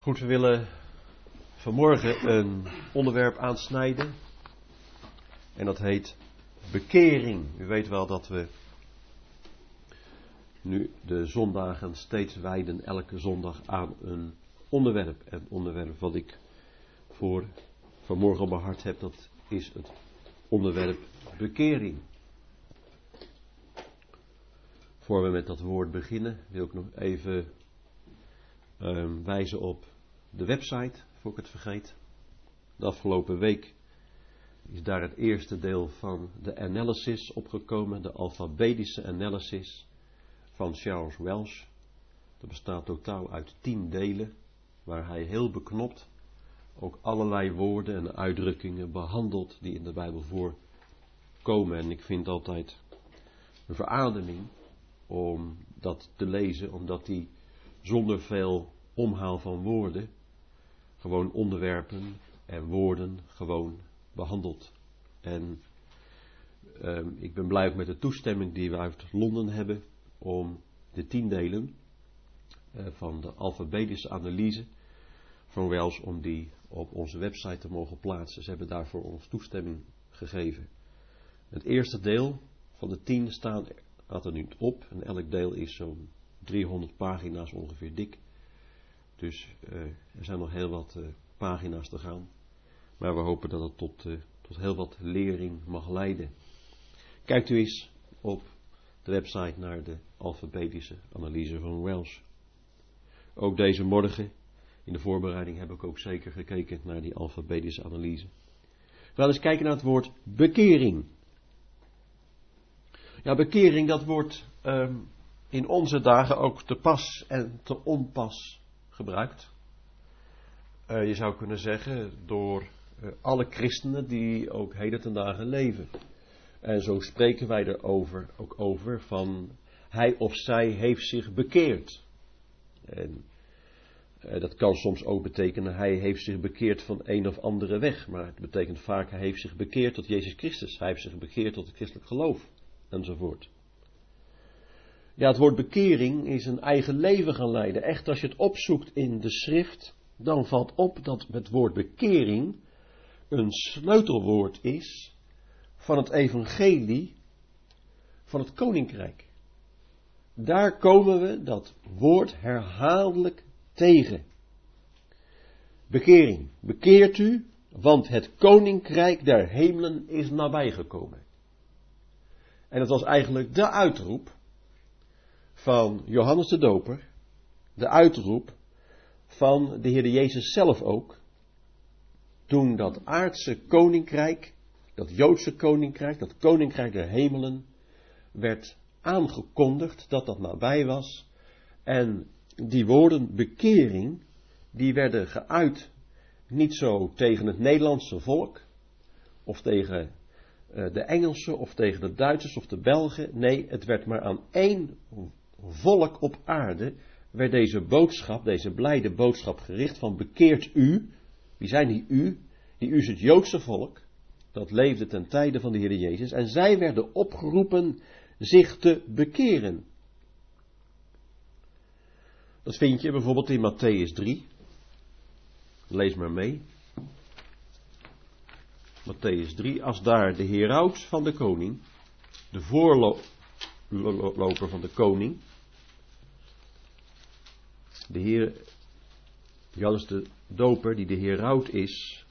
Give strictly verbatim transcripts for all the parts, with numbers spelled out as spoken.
Goed, we willen vanmorgen een onderwerp aansnijden. En dat heet bekering. U weet wel dat we nu de zondagen steeds wijden, elke zondag aan een onderwerp. En het onderwerp wat ik voor vanmorgen op mijn hart heb, dat is het onderwerp bekering. Voor we met dat woord beginnen, wil ik nog even um, wijzen op de website, voor ik het vergeet. De afgelopen week is daar het eerste deel van de analysis opgekomen, de alfabetische analysis van Charles Welsh. Dat bestaat totaal uit tien delen, waar hij heel beknopt ook allerlei woorden en uitdrukkingen behandelt die in de Bijbel voorkomen. En ik vind altijd een verademing om dat te lezen, omdat hij zonder veel omhaal van woorden gewoon onderwerpen en woorden gewoon behandelt. En uh, ik ben blij ook met de toestemming die we uit Londen hebben om de tien delen uh, van de alfabetische analyse van Welsh, om die op onze website te mogen plaatsen. Ze hebben daarvoor ons toestemming gegeven. Het eerste deel van de tien staat er nu op en elk deel is zo'n driehonderd pagina's ongeveer dik. Dus uh, er zijn nog heel wat uh, pagina's te gaan. Maar we hopen dat het tot, uh, tot heel wat lering mag leiden. Kijkt u eens op de website naar de alfabetische analyse van Welsh. Ook deze morgen in de voorbereiding heb ik ook zeker gekeken naar die alfabetische analyse. We gaan eens kijken naar het woord bekering. Ja, bekering, dat wordt um, in onze dagen ook te pas en te onpas gebruikt. Uh, je zou kunnen zeggen door uh, alle christenen die ook heden ten dagen leven. En zo spreken wij er over, ook over van hij of zij heeft zich bekeerd. En uh, dat kan soms ook betekenen hij heeft zich bekeerd van een of andere weg. Maar het betekent vaak hij heeft zich bekeerd tot Jezus Christus. Hij heeft zich bekeerd tot het christelijk geloof. Enzovoort. Ja, het woord bekering is een eigen leven gaan leiden. Echt, als je het opzoekt in de schrift, dan valt op dat het woord bekering een sleutelwoord is van het evangelie van het koninkrijk. Daar komen we dat woord herhaaldelijk tegen. Bekering. Bekeert u, want het koninkrijk der hemelen is nabijgekomen. En dat was eigenlijk de uitroep van Johannes de Doper, de uitroep van de Heer Jezus zelf ook, toen dat aardse koninkrijk, dat Joodse koninkrijk, dat koninkrijk der hemelen, werd aangekondigd dat dat nabij was. En die woorden bekering, die werden geuit niet zo tegen het Nederlandse volk, of tegen de Engelsen, of tegen de Duitsers, of de Belgen. Nee, het werd maar aan één volk op aarde, werd deze boodschap, deze blijde boodschap gericht van bekeert u. Wie zijn die u? Die u is het Joodse volk, dat leefde ten tijde van de Heer Jezus. En zij werden opgeroepen zich te bekeren. Dat vind je bijvoorbeeld in Mattheüs drie. Lees maar mee. Mattheüs drie, als daar de heraut van de koning, de voorloper van de koning, de heer Johannes de Doper, die de heraut is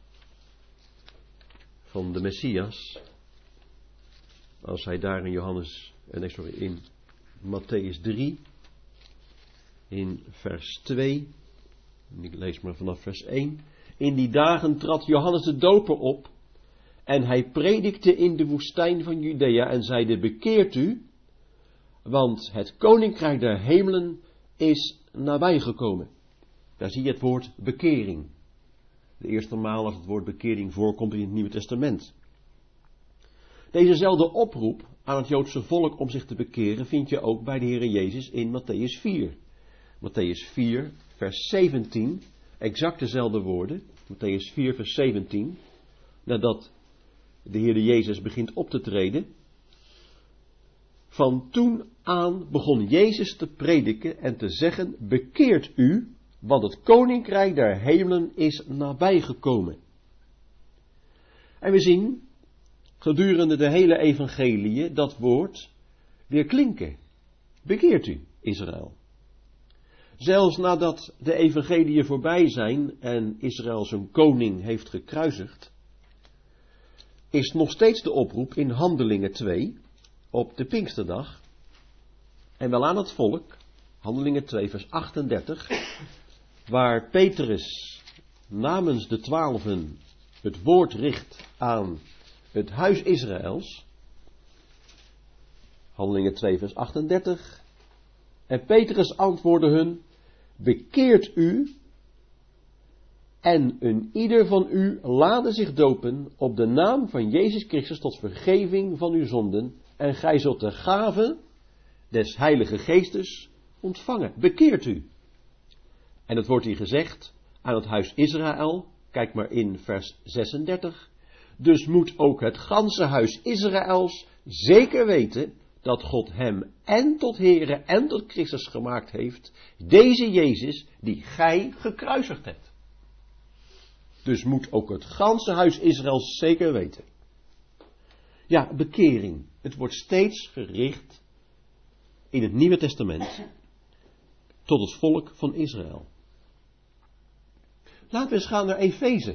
van de Messias, als hij daar in Johannes, nee sorry, in Mattheüs drie, in vers twee, en ik lees maar vanaf vers één, in die dagen trad Johannes de Doper op en hij predikte in de woestijn van Judea en zeide, bekeert u, want het koninkrijk der hemelen is nabijgekomen. Daar zie je het woord bekering. De eerste maal als het woord bekering voorkomt in het Nieuwe Testament. Dezezelfde oproep aan het Joodse volk om zich te bekeren vind je ook bij de Heer Jezus in Mattheüs vier. Mattheüs vier, vers zeventien, exact dezelfde woorden. Mattheüs vier, vers zeventien. Nadat de Heer Jezus begint op te treden. Van toen aan begon Jezus te prediken en te zeggen, bekeert u, want het koninkrijk der hemelen is nabijgekomen. En we zien gedurende de hele evangelie dat woord weer klinken. Bekeert u, Israël. Zelfs nadat de evangelieën voorbij zijn en Israël zijn koning heeft gekruisigd, is nog steeds de oproep in Handelingen twee op de Pinksterdag en wel aan het volk, Handelingen twee vers achtendertig, waar Petrus namens de twaalfen het woord richt aan het huis Israëls. Handelingen twee vers achtendertig. En Petrus antwoordde hun: bekeert u en een ieder van u lade zich dopen op de naam van Jezus Christus tot vergeving van uw zonden en gij zult de gave des Heilige Geestes ontvangen. Bekeert u. En het wordt hier gezegd aan het huis Israël, kijk maar in vers zesendertig. Dus moet ook het ganse huis Israëls zeker weten dat God hem en tot Here en tot Christus gemaakt heeft, deze Jezus die gij gekruisigd hebt. Dus moet ook het ganse huis Israëls zeker weten. Ja, bekering. Het wordt steeds gericht in het Nieuwe Testament tot het volk van Israël. Laten we eens gaan naar Efeze.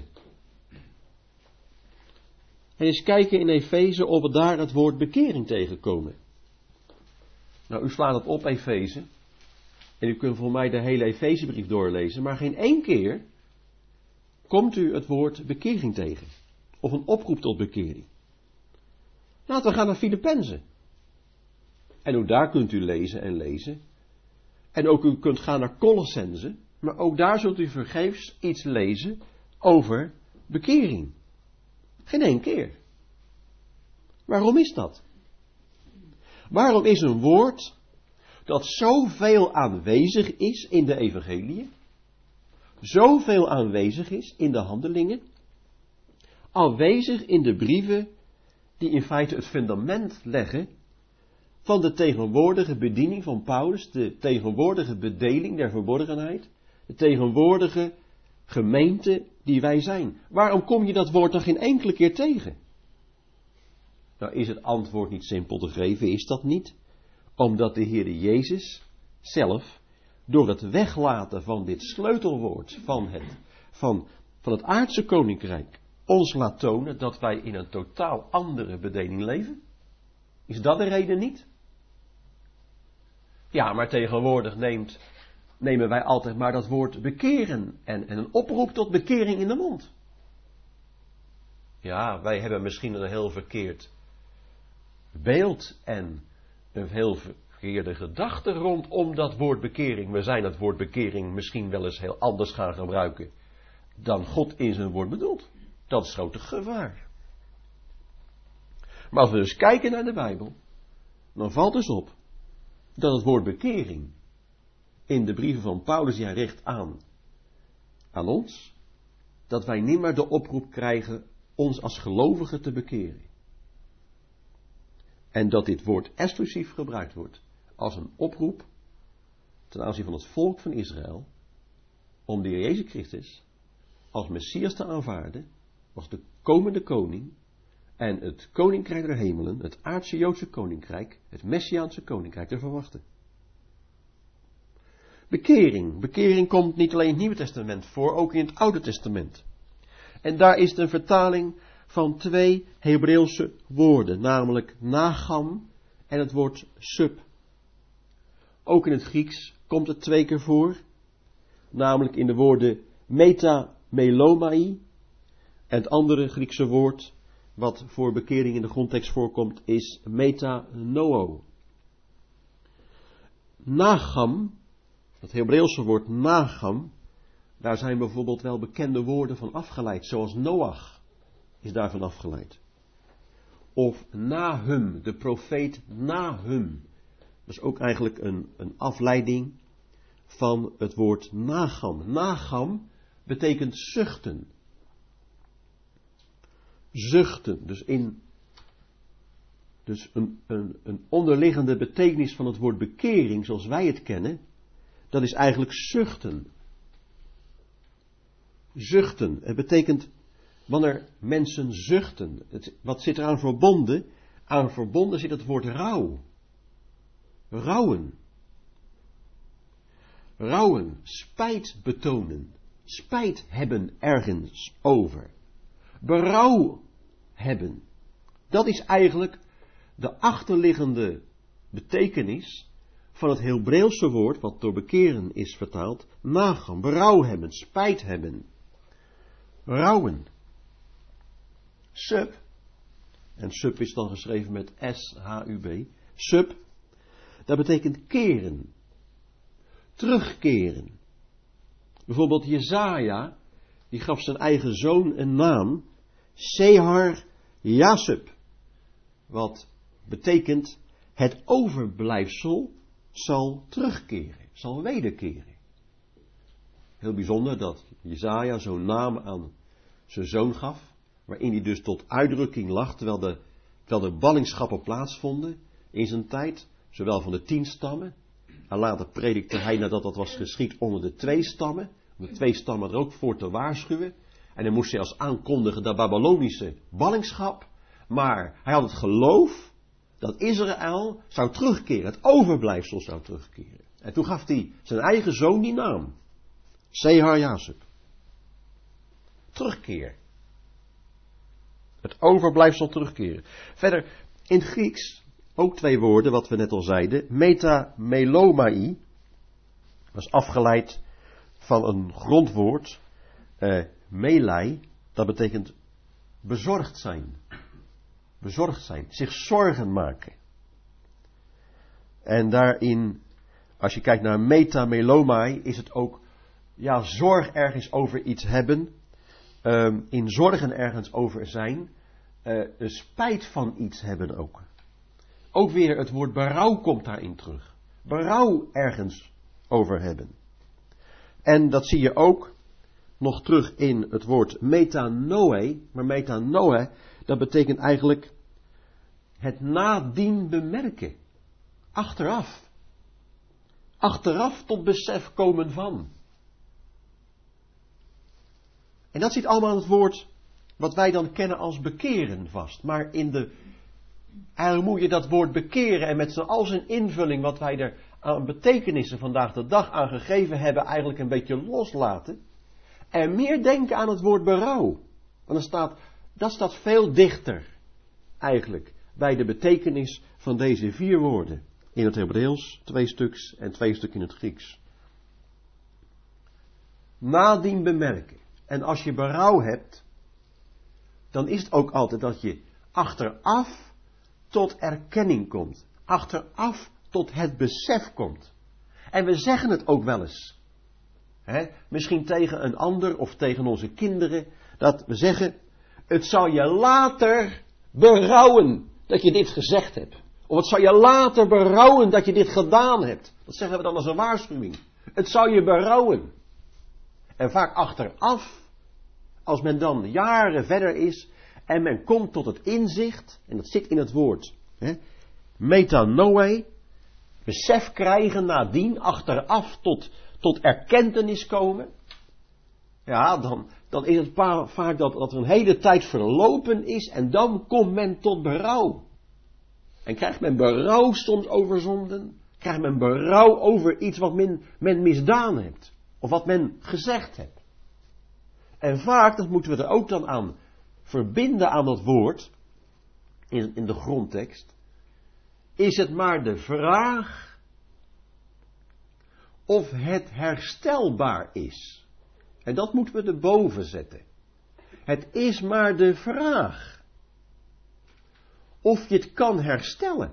En eens kijken in Efeze of we daar het woord bekering tegenkomen. Nou, u slaat het op, Efeze. En u kunt voor mij de hele Efezebrief doorlezen. Maar geen één keer komt u het woord bekering tegen. Of een oproep tot bekering. Laten we gaan naar Filippenzen. En ook daar kunt u lezen en lezen. En ook u kunt gaan naar Colossense. Maar ook daar zult u vergeefs iets lezen over bekering. Geen één keer. Waarom is dat? Waarom is een woord dat zoveel aanwezig is in de evangelie, zoveel aanwezig is in de handelingen, aanwezig in de brieven die in feite het fundament leggen van de tegenwoordige bediening van Paulus, de tegenwoordige bedeling der verborgenheid, de tegenwoordige gemeente die wij zijn? Waarom kom je dat woord dan geen enkele keer tegen? Nou, is het antwoord niet simpel te geven, is dat niet? Omdat de Heere Jezus zelf, door het weglaten van dit sleutelwoord van het, van, van het aardse koninkrijk, ons laat tonen dat wij in een totaal andere bedeling leven? Is dat de reden niet? Ja, maar tegenwoordig neemt, nemen wij altijd maar dat woord bekeren en, en een oproep tot bekering in de mond. Ja, wij hebben misschien een heel verkeerd beeld en een heel verkeerde gedachte rondom dat woord bekering. We zijn het woord bekering misschien wel eens heel anders gaan gebruiken dan God in zijn woord bedoelt. Dat is grote gevaar. Maar als we dus kijken naar de Bijbel, dan valt dus op dat het woord bekering in de brieven van Paulus, die hij richt aan, aan ons, dat wij niet meer de oproep krijgen ons als gelovigen te bekeren. En dat dit woord exclusief gebruikt wordt als een oproep ten aanzien van het volk van Israël om de Heer Jezus Christus als Messias te aanvaarden, als de komende koning en het koninkrijk der hemelen, het aardse Joodse koninkrijk, het Messiaanse koninkrijk te verwachten. Bekering. Bekering komt niet alleen in het Nieuwe Testament voor, ook in het Oude Testament. En daar is het een vertaling van twee Hebreeuwse woorden, namelijk nagam en het woord sub. Ook in het Grieks komt het twee keer voor, namelijk in de woorden metamelomai. En het andere Griekse woord wat voor bekering in de grondtekst voorkomt is metanoo. Nagam, het Hebreeuwse woord nagam, daar zijn bijvoorbeeld wel bekende woorden van afgeleid, zoals Noach is daarvan afgeleid. Of Nahum, de profeet Nahum. Dat is ook eigenlijk een, een afleiding van het woord nagam. Nagam betekent zuchten. Zuchten, dus, in, dus een, een, een onderliggende betekenis van het woord bekering, zoals wij het kennen, dat is eigenlijk zuchten. zuchten. Het betekent wanneer mensen zuchten. Het, wat zit eraan verbonden? Aan verbonden zit het woord rouw. Rouwen. Rouwen, spijt betonen. Spijt hebben ergens over. Berouw hebben. Dat is eigenlijk de achterliggende betekenis van het Hebreeuwse woord, wat door bekeren is vertaald, nagaan, berouw hebben, spijt hebben. Rouwen. Sub, en sub is dan geschreven met S H U B, sub, dat betekent keren, terugkeren. Bijvoorbeeld Jesaja, die gaf zijn eigen zoon een naam, Sehar Jasub, wat betekent het overblijfsel zal terugkeren, zal wederkeren. Heel bijzonder dat Jesaja zo'n naam aan zijn zoon gaf, waarin hij dus tot uitdrukking lag, terwijl de, terwijl de ballingschappen plaatsvonden in zijn tijd, zowel van de tien stammen, en later predikte hij nadat dat was geschied onder de twee stammen, om de twee stammen er ook voor te waarschuwen, en dan moest hij als aankondigen de Babylonische ballingschap, maar hij had het geloof dat Israël zou terugkeren, het overblijfsel zou terugkeren. En toen gaf hij zijn eigen zoon die naam, Sehar Jasub. Terugkeer. Het overblijfsel terugkeren. Verder, in het Grieks, ook twee woorden, wat we net al zeiden. Metamelomai, dat is afgeleid van een grondwoord, eh, melei, dat betekent bezorgd zijn. Bezorgd zijn, zich zorgen maken. En daarin, als je kijkt naar metamelomai, is het ook, ja, zorg ergens over iets hebben, um, in zorgen ergens over zijn, uh, een spijt van iets hebben ook. Ook weer het woord berouw komt daarin terug. Berouw ergens over hebben. En dat zie je ook nog terug in het woord metanoe, maar metanoe, dat betekent eigenlijk het nadien bemerken. Achteraf. Achteraf tot besef komen van. En dat zit allemaal in het woord wat wij dan kennen als bekeren vast. Maar in de, eigenlijk moet je dat woord bekeren en met al zijn invulling wat wij er aan betekenissen vandaag de dag aan gegeven hebben eigenlijk een beetje loslaten. En meer denken aan het woord berouw. Want dan staat, dat staat veel dichter eigenlijk bij de betekenis van deze vier woorden. In het Hebreeuws twee stuks en twee stuks in het Grieks. Nadien bemerken. En als je berouw hebt, dan is het ook altijd dat je achteraf tot erkenning komt. Achteraf tot het besef komt. En we zeggen het ook wel eens. Hè? Misschien tegen een ander of tegen onze kinderen. Dat we zeggen, het zal je later berouwen dat je dit gezegd hebt. Of het zal je later berouwen dat je dit gedaan hebt. Dat zeggen we dan als een waarschuwing. Het zal je berouwen. En vaak achteraf, als men dan jaren verder is en men komt tot het inzicht, en dat zit in het woord, hè, metanoe, besef krijgen nadien, achteraf tot, tot erkentenis komen, ja, dan, dan is het pa, vaak dat, dat er een hele tijd verlopen is en dan komt men tot berouw. En krijgt men berouw soms over zonden, krijgt men berouw over iets wat men, men misdaan heeft. Of wat men gezegd heeft. En vaak, dat moeten we er ook dan aan verbinden aan dat woord, in, in de grondtekst, is het maar de vraag of het herstelbaar is. En dat moeten we erboven zetten. Het is maar de vraag of je het kan herstellen.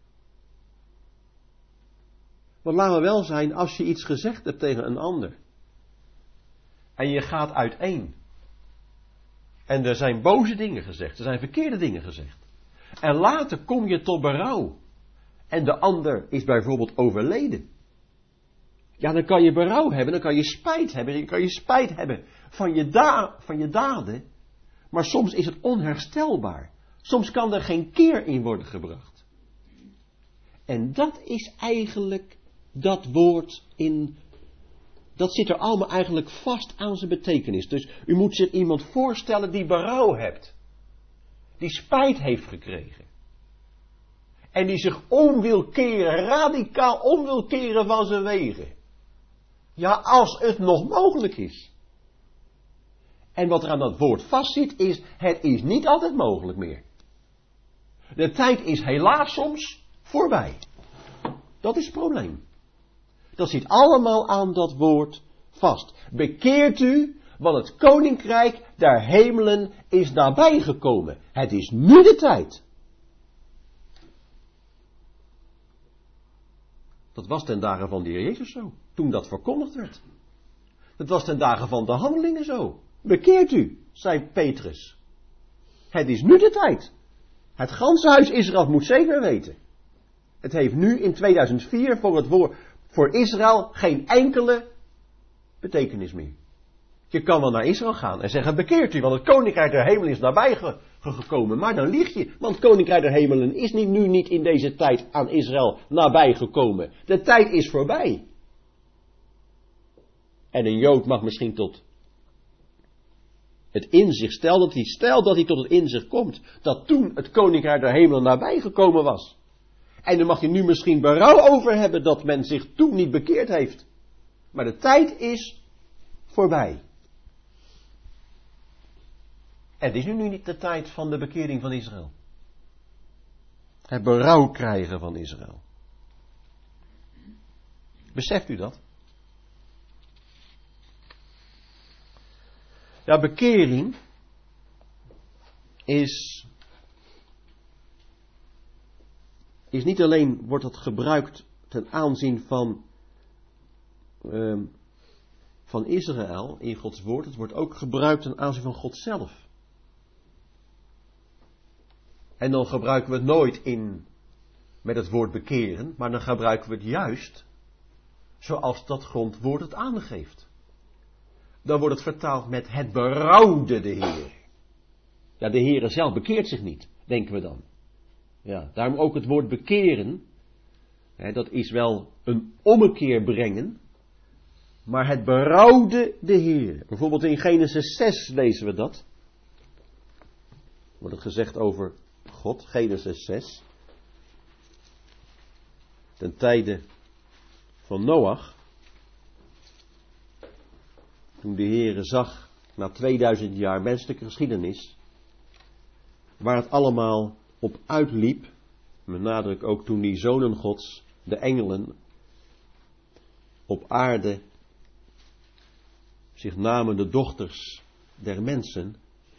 Want laten we wel zijn, als je iets gezegd hebt tegen een ander. En je gaat uiteen. En er zijn boze dingen gezegd. Er zijn verkeerde dingen gezegd. En later kom je tot berouw. En de ander is bijvoorbeeld overleden. Ja, dan kan je berouw hebben. Dan kan je spijt hebben. Dan kan je spijt hebben van je, da- van je daden. Maar soms is het onherstelbaar. Soms kan er geen keer in worden gebracht. En dat is eigenlijk dat woord in Dat zit er allemaal eigenlijk vast aan zijn betekenis. Dus u moet zich iemand voorstellen die berouw hebt. Die spijt heeft gekregen. En die zich om wil keren, radicaal om wil keren van zijn wegen. Ja, als het nog mogelijk is. En wat er aan dat woord vastzit is, het is niet altijd mogelijk meer. De tijd is helaas soms voorbij. Dat is het probleem. Dat zit allemaal aan dat woord vast. Bekeert u, want het koninkrijk der hemelen is nabijgekomen. Het is nu de tijd. Dat was ten dagen van de Heer Jezus zo, toen dat verkondigd werd. Dat was ten dagen van de handelingen zo. Bekeert u, zei Petrus. Het is nu de tijd. Het ganse huis Israël moet zeker weten. Het heeft nu in tweeduizend vier voor het woord, voor Israël geen enkele betekenis meer. Je kan wel naar Israël gaan en zeggen, bekeert u, want het koninkrijk der hemelen is nabij ge- gekomen. Maar dan lieg je, want het koninkrijk der hemelen is niet, nu niet in deze tijd aan Israël nabij gekomen. De tijd is voorbij. En een Jood mag misschien tot het inzicht, stel dat hij, stel dat hij tot het inzicht komt, dat toen het koninkrijk der hemelen nabij gekomen was. En dan mag je nu misschien berouw over hebben dat men zich toen niet bekeerd heeft. Maar de tijd is voorbij. Het is nu niet de tijd van de bekering van Israël. Het berouw krijgen van Israël. Beseft u dat? Ja, bekering is, is niet alleen, wordt het gebruikt ten aanzien van, um, van Israël in Gods woord, het wordt ook gebruikt ten aanzien van God zelf. En dan gebruiken we het nooit in, met het woord bekeren, maar dan gebruiken we het juist zoals dat grondwoord het aangeeft. Dan wordt het vertaald met het berouwde de Heer. Ja, de Heer zelf bekeert zich niet, denken we dan. Ja, daarom ook het woord bekeren. Hè, dat is wel een ommekeer brengen. Maar het berouwde de Heer. Bijvoorbeeld in Genesis zes lezen we dat. Wordt het gezegd over God, Genesis zes. Ten tijde van Noach. Toen de Heere zag, na tweeduizend jaar menselijke geschiedenis, waar het allemaal op uitliep, met nadruk ook toen die zonen Gods, de engelen, op aarde zich namen de dochters der mensen,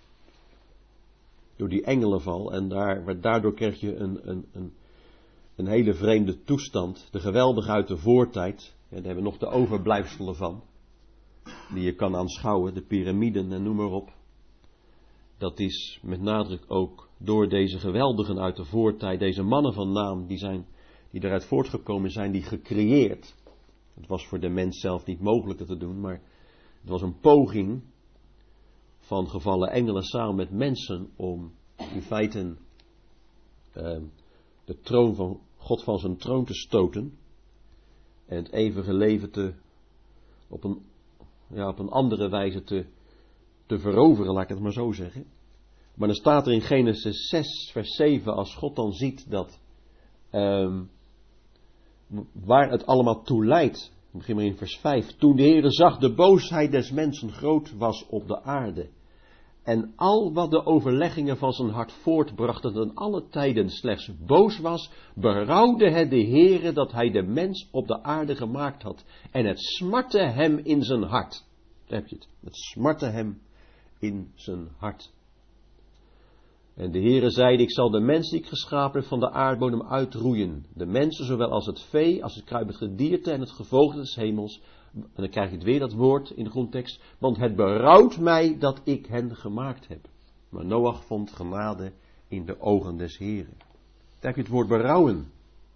door die engelenval, en daar, daardoor kreeg je een, een, een, een hele vreemde toestand, de geweldige uit de voortijd, ja, daar hebben we nog de overblijfselen van, die je kan aanschouwen, de piramiden en noem maar op. Dat is met nadruk ook door deze geweldigen uit de voortijd, deze mannen van naam, die, zijn, die eruit voortgekomen zijn, die gecreëerd. Het was voor de mens zelf niet mogelijk dat te doen, maar het was een poging van gevallen engelen samen met mensen om in feite uh, de troon van God van zijn troon te stoten en het eeuwige leven te, op een Ja, op een andere wijze te, te veroveren, laat ik het maar zo zeggen. Maar dan staat er in Genesis zes, vers zeven, als God dan ziet dat, um, waar het allemaal toe leidt, ik begin maar in vers vijf, toen de Heere zag de boosheid des mensen groot was op de aarde, en al wat de overleggingen van zijn hart voortbrachten ten alle tijden slechts boos was, berouwde het de Heere dat hij de mens op de aarde gemaakt had. En het smartte hem in zijn hart. Daar heb je het. Het smartte hem in zijn hart. En de Heere zeide, ik zal de mens die ik geschapen heb van de aardbodem uitroeien. De mensen zowel als het vee, als het kruipend gedierte en het gevogelte des hemels. En dan krijg je het weer dat woord in de grondtekst. Want het berouwt mij dat ik hen gemaakt heb. Maar Noach vond genade in de ogen des Heren. Daar heb je het woord berouwen.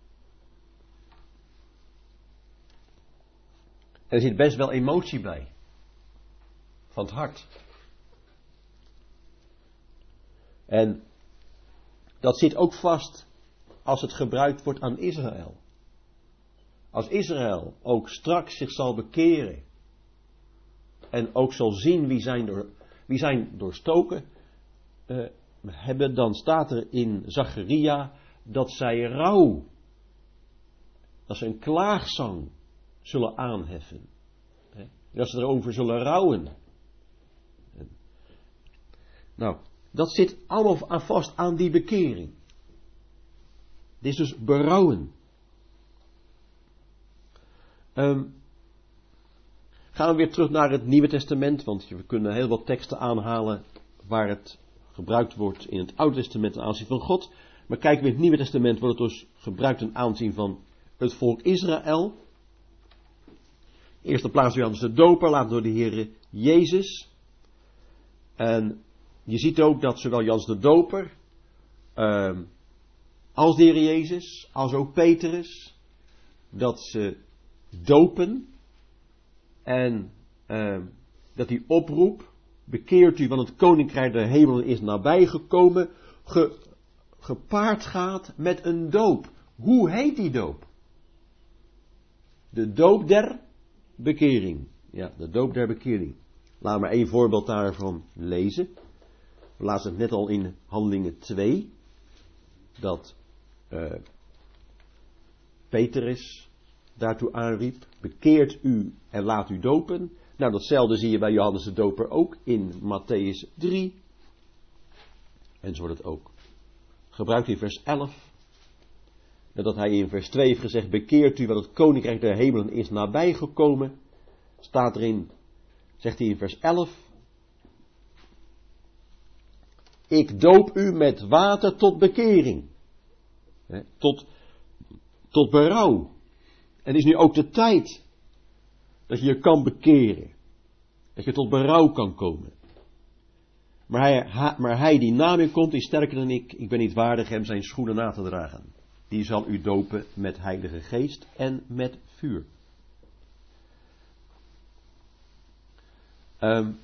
Er zit best wel emotie bij. Van het hart. En dat zit ook vast als het gebruikt wordt aan Israël. Als Israël ook straks zich zal bekeren en ook zal zien wie zijn, door, wie zijn doorstoken uh, hebben, dan staat er in Zacharia dat zij rouw, dat ze een klaagzang zullen aanheffen. Hè? Dat ze erover zullen rouwen. En, nou, dat zit allemaal aan vast aan die bekering. Dit is dus berouwen. Um, gaan we weer terug naar het Nieuwe Testament, want we kunnen heel wat teksten aanhalen waar het gebruikt wordt in het Oude Testament ten aanzien van God. Maar kijken we in het Nieuwe Testament, wordt het dus gebruikt ten aanzien van het volk Israël. Eerste plaats Johannes de Doper, laat door de Heer Jezus. En je ziet ook dat zowel Johannes de Doper um, als de Heer Jezus, als ook Petrus, dat ze dopen en uh, dat die oproep, bekeert u, want het koninkrijk der hemelen is nabijgekomen, ge, gepaard gaat met een doop. Hoe heet die doop? De doop der bekering. Ja, de doop der bekering. Laat maar één voorbeeld daarvan lezen. We lazen het net al in Handelingen twee, dat uh, Petrus daartoe aanriep, bekeert u en laat u dopen. Nou, datzelfde zie je bij Johannes de Doper ook in Matthäus drie. En zo wordt het ook gebruikt in vers elf. Nadat hij in vers twee heeft gezegd, bekeert u, want het koninkrijk der hemelen is nabijgekomen. Staat erin, zegt hij in vers elf. Ik doop u met water tot bekering. He, tot, tot berouw. En het is nu ook de tijd dat je je kan bekeren. Dat je tot berouw kan komen. Maar hij, ha, maar hij die na mij komt, is sterker dan ik. Ik ben niet waardig hem zijn schoenen na te dragen. Die zal u dopen met heilige geest en met vuur. Um,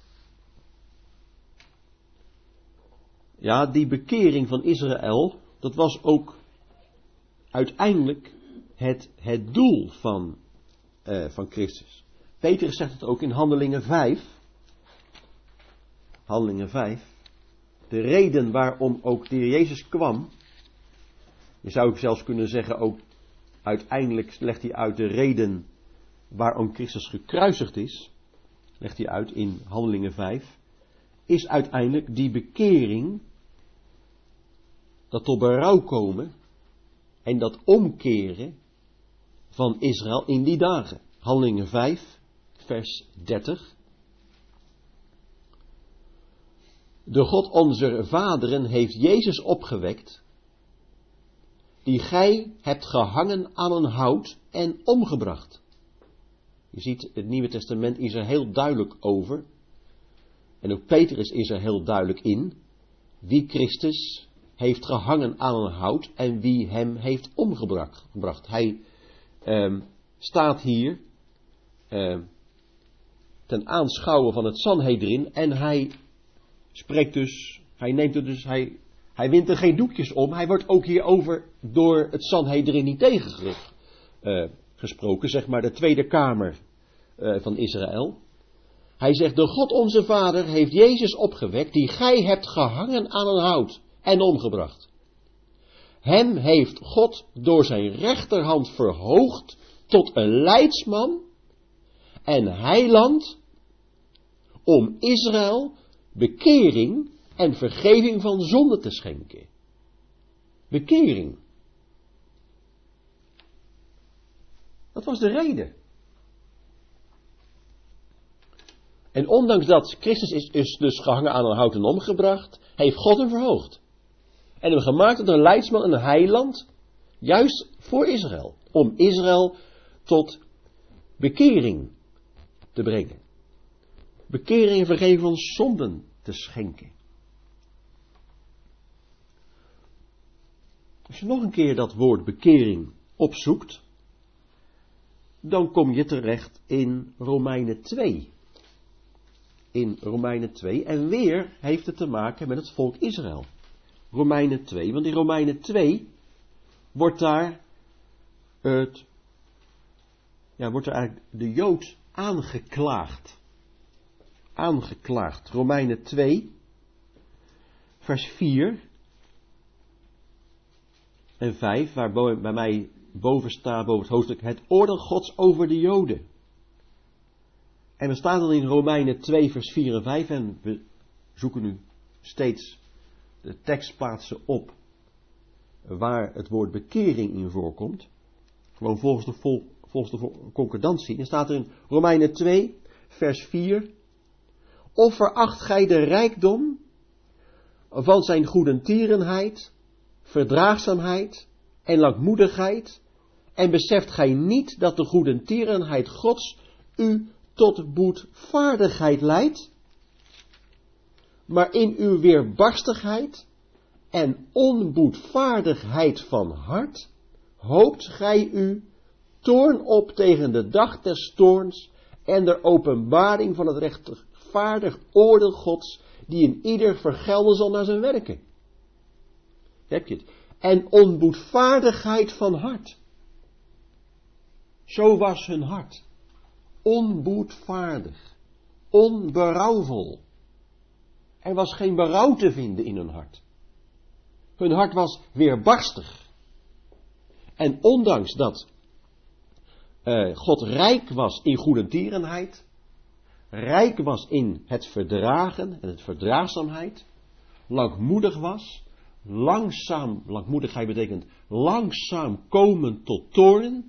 ja, die bekering van Israël, dat was ook uiteindelijk het, het doel van, uh, van Christus. Petrus zegt het ook in Handelingen vijf. Handelingen vijf. De reden waarom ook de Heer Jezus kwam. Je zou ook zelfs kunnen zeggen, ook uiteindelijk legt hij uit de reden waarom Christus gekruisigd is. Legt hij uit in Handelingen vijf. Is uiteindelijk die bekering. Dat tot berouw komen. En dat omkeren van Israël in die dagen. Handelingen vijf, vers dertig. De God onze vaderen heeft Jezus opgewekt, die gij hebt gehangen aan een hout en omgebracht. Je ziet, het Nieuwe Testament is er heel duidelijk over. En ook Petrus is er heel duidelijk in. Wie Christus heeft gehangen aan een hout en wie hem heeft omgebracht. Hij um, staat hier um, ten aanschouwen van het Sanhedrin en hij spreekt dus, hij neemt er dus, hij, hij wint er geen doekjes om. Hij wordt ook hierover door het Sanhedrin niet tegengesproken, uh, zeg maar de Tweede Kamer uh, van Israël. Hij zegt, de God onze Vader heeft Jezus opgewekt, die gij hebt gehangen aan een hout en omgebracht. Hem heeft God door zijn rechterhand verhoogd tot een leidsman en heiland om Israël bekering en vergeving van zonde te schenken. Bekering. Dat was de reden. En ondanks dat Christus is, is dus gehangen aan een hout en omgebracht, heeft God hem verhoogd. En hem gemaakt tot een leidsman en een heiland, juist voor Israël. Om Israël tot bekering te brengen. Bekering en vergeving van zonden te schenken. Als je nog een keer dat woord bekering opzoekt, dan kom je terecht in Romeinen twee. In Romeinen twee. En weer heeft het te maken met het volk Israël. Romeinen twee. Want in Romeinen twee wordt daar het, ja, wordt er eigenlijk de Jood aangeklaagd. aangeklaagd. Romeinen twee, vers vier en vijf, waar bij mij boven staat, boven het hoofdstuk, het oordeel Gods over de Joden. En we staan dan in Romeinen twee, vers vier en vijf, en we zoeken nu steeds de tekstplaatsen op waar het woord bekering in voorkomt. Gewoon volgens de, vol, volgens de concordantie. Dan staat er in Romeinen twee, vers vier. Of veracht gij de rijkdom van zijn goedentierenheid, verdraagzaamheid en langmoedigheid, en beseft gij niet dat de goedentierenheid Gods u tot boetvaardigheid leidt, maar in uw weerbarstigheid en onboetvaardigheid van hart hoopt gij u toorn op tegen de dag des toorns en de openbaring van het rechtvaardig oordeel Gods, die in ieder vergelden zal naar zijn werken. Heb je het? En onboetvaardigheid van hart. Zo was hun hart. Onboetvaardig. Onberouwvol. Er was geen berouw te vinden in hun hart. Hun hart was weerbarstig. En ondanks dat uh, God rijk was in goedentierenheid, rijk was in het verdragen en het verdraagzaamheid, langmoedig was, langzaam, langmoedigheid betekent langzaam komen tot toorn,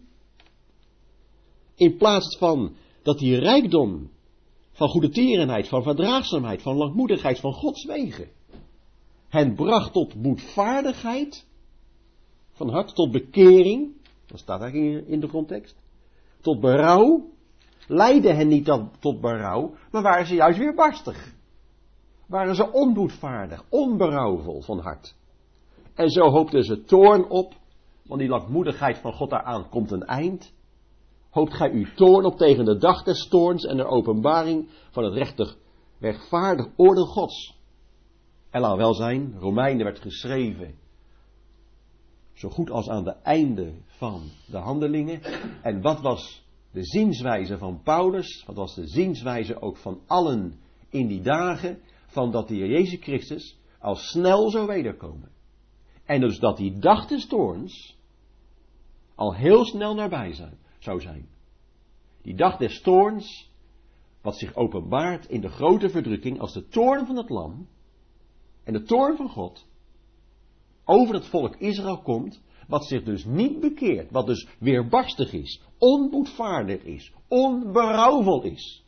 in plaats van dat die rijkdom van goedentierenheid, van verdraagzaamheid, van langmoedigheid, van Gods wegen hen bracht tot boetvaardigheid van hart, tot bekering, dat staat eigenlijk in de grondtekst, tot berouw, leidde hen niet dan tot berouw, maar waren ze juist weer barstig. Waren ze onboetvaardig, onberouwvol van hart. En zo hoopten ze toorn op, want die langmoedigheid van God daaraan komt een eind. Hoopt gij u toorn op tegen de dag des toorns en de openbaring van het rechtig, rechtvaardig oordeel Gods. En laat wel zijn, Romeinen werd geschreven zo goed als aan het einde van de handelingen. En wat was de zienswijze van Paulus? Wat was de zienswijze ook van allen in die dagen? Van dat de Heer Jezus Christus al snel zou wederkomen. En dus dat die dag des toorns al heel snel nabij zijn, zou zijn. Die dag des toorns, wat zich openbaart in de grote verdrukking als de toorn van het lam en de toorn van God over het volk Israël komt, wat zich dus niet bekeert, wat dus weerbarstig is, onboetvaardig is, onberouwvol is.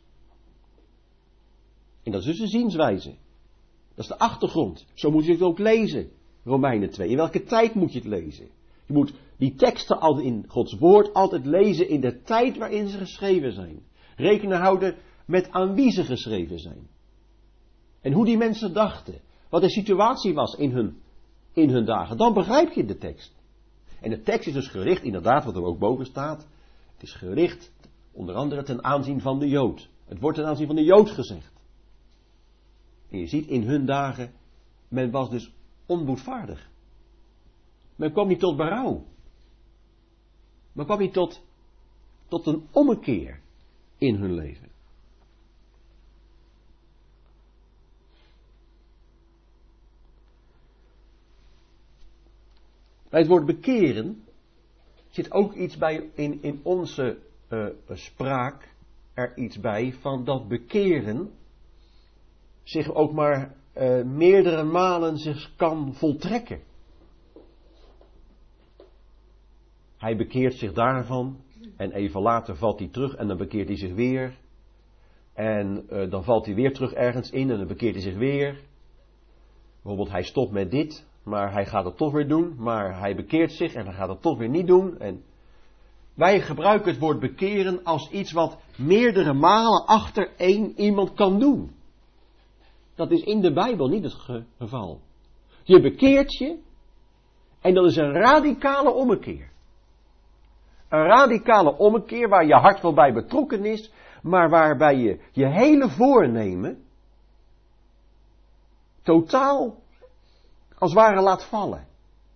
En dat is dus de zienswijze. Dat is de achtergrond. Zo moet je het ook lezen, Romeinen twee. In welke tijd moet je het lezen? Je moet die teksten altijd in Gods woord altijd lezen in de tijd waarin ze geschreven zijn. Rekenen houden met aan wie ze geschreven zijn. En hoe die mensen dachten. Wat de situatie was in hun, in hun dagen. Dan begrijp je de tekst. En de tekst is dus gericht, inderdaad wat er ook boven staat. Het is gericht onder andere ten aanzien van de Jood. Het wordt ten aanzien van de Jood gezegd. En je ziet in hun dagen, men was dus onboetvaardig. Men kwam niet tot berouw. Men kwam niet tot, tot een ommekeer in hun leven. Bij het woord bekeren zit ook iets bij in, in onze uh, spraak er iets bij van dat bekeren zich ook maar uh, meerdere malen zich kan voltrekken. Hij bekeert zich daarvan en even later valt hij terug en dan bekeert hij zich weer. En uh, dan valt hij weer terug ergens in en dan bekeert hij zich weer. Bijvoorbeeld hij stopt met dit, maar hij gaat het toch weer doen. Maar hij bekeert zich en hij gaat het toch weer niet doen. En wij gebruiken het woord bekeren als iets wat meerdere malen achter één iemand kan doen. Dat is in de Bijbel niet het geval. Je bekeert je en dat is een radicale ommekeer. Een radicale ommekeer waar je hart wel bij betrokken is, maar waarbij je je hele voornemen totaal als het ware laat vallen.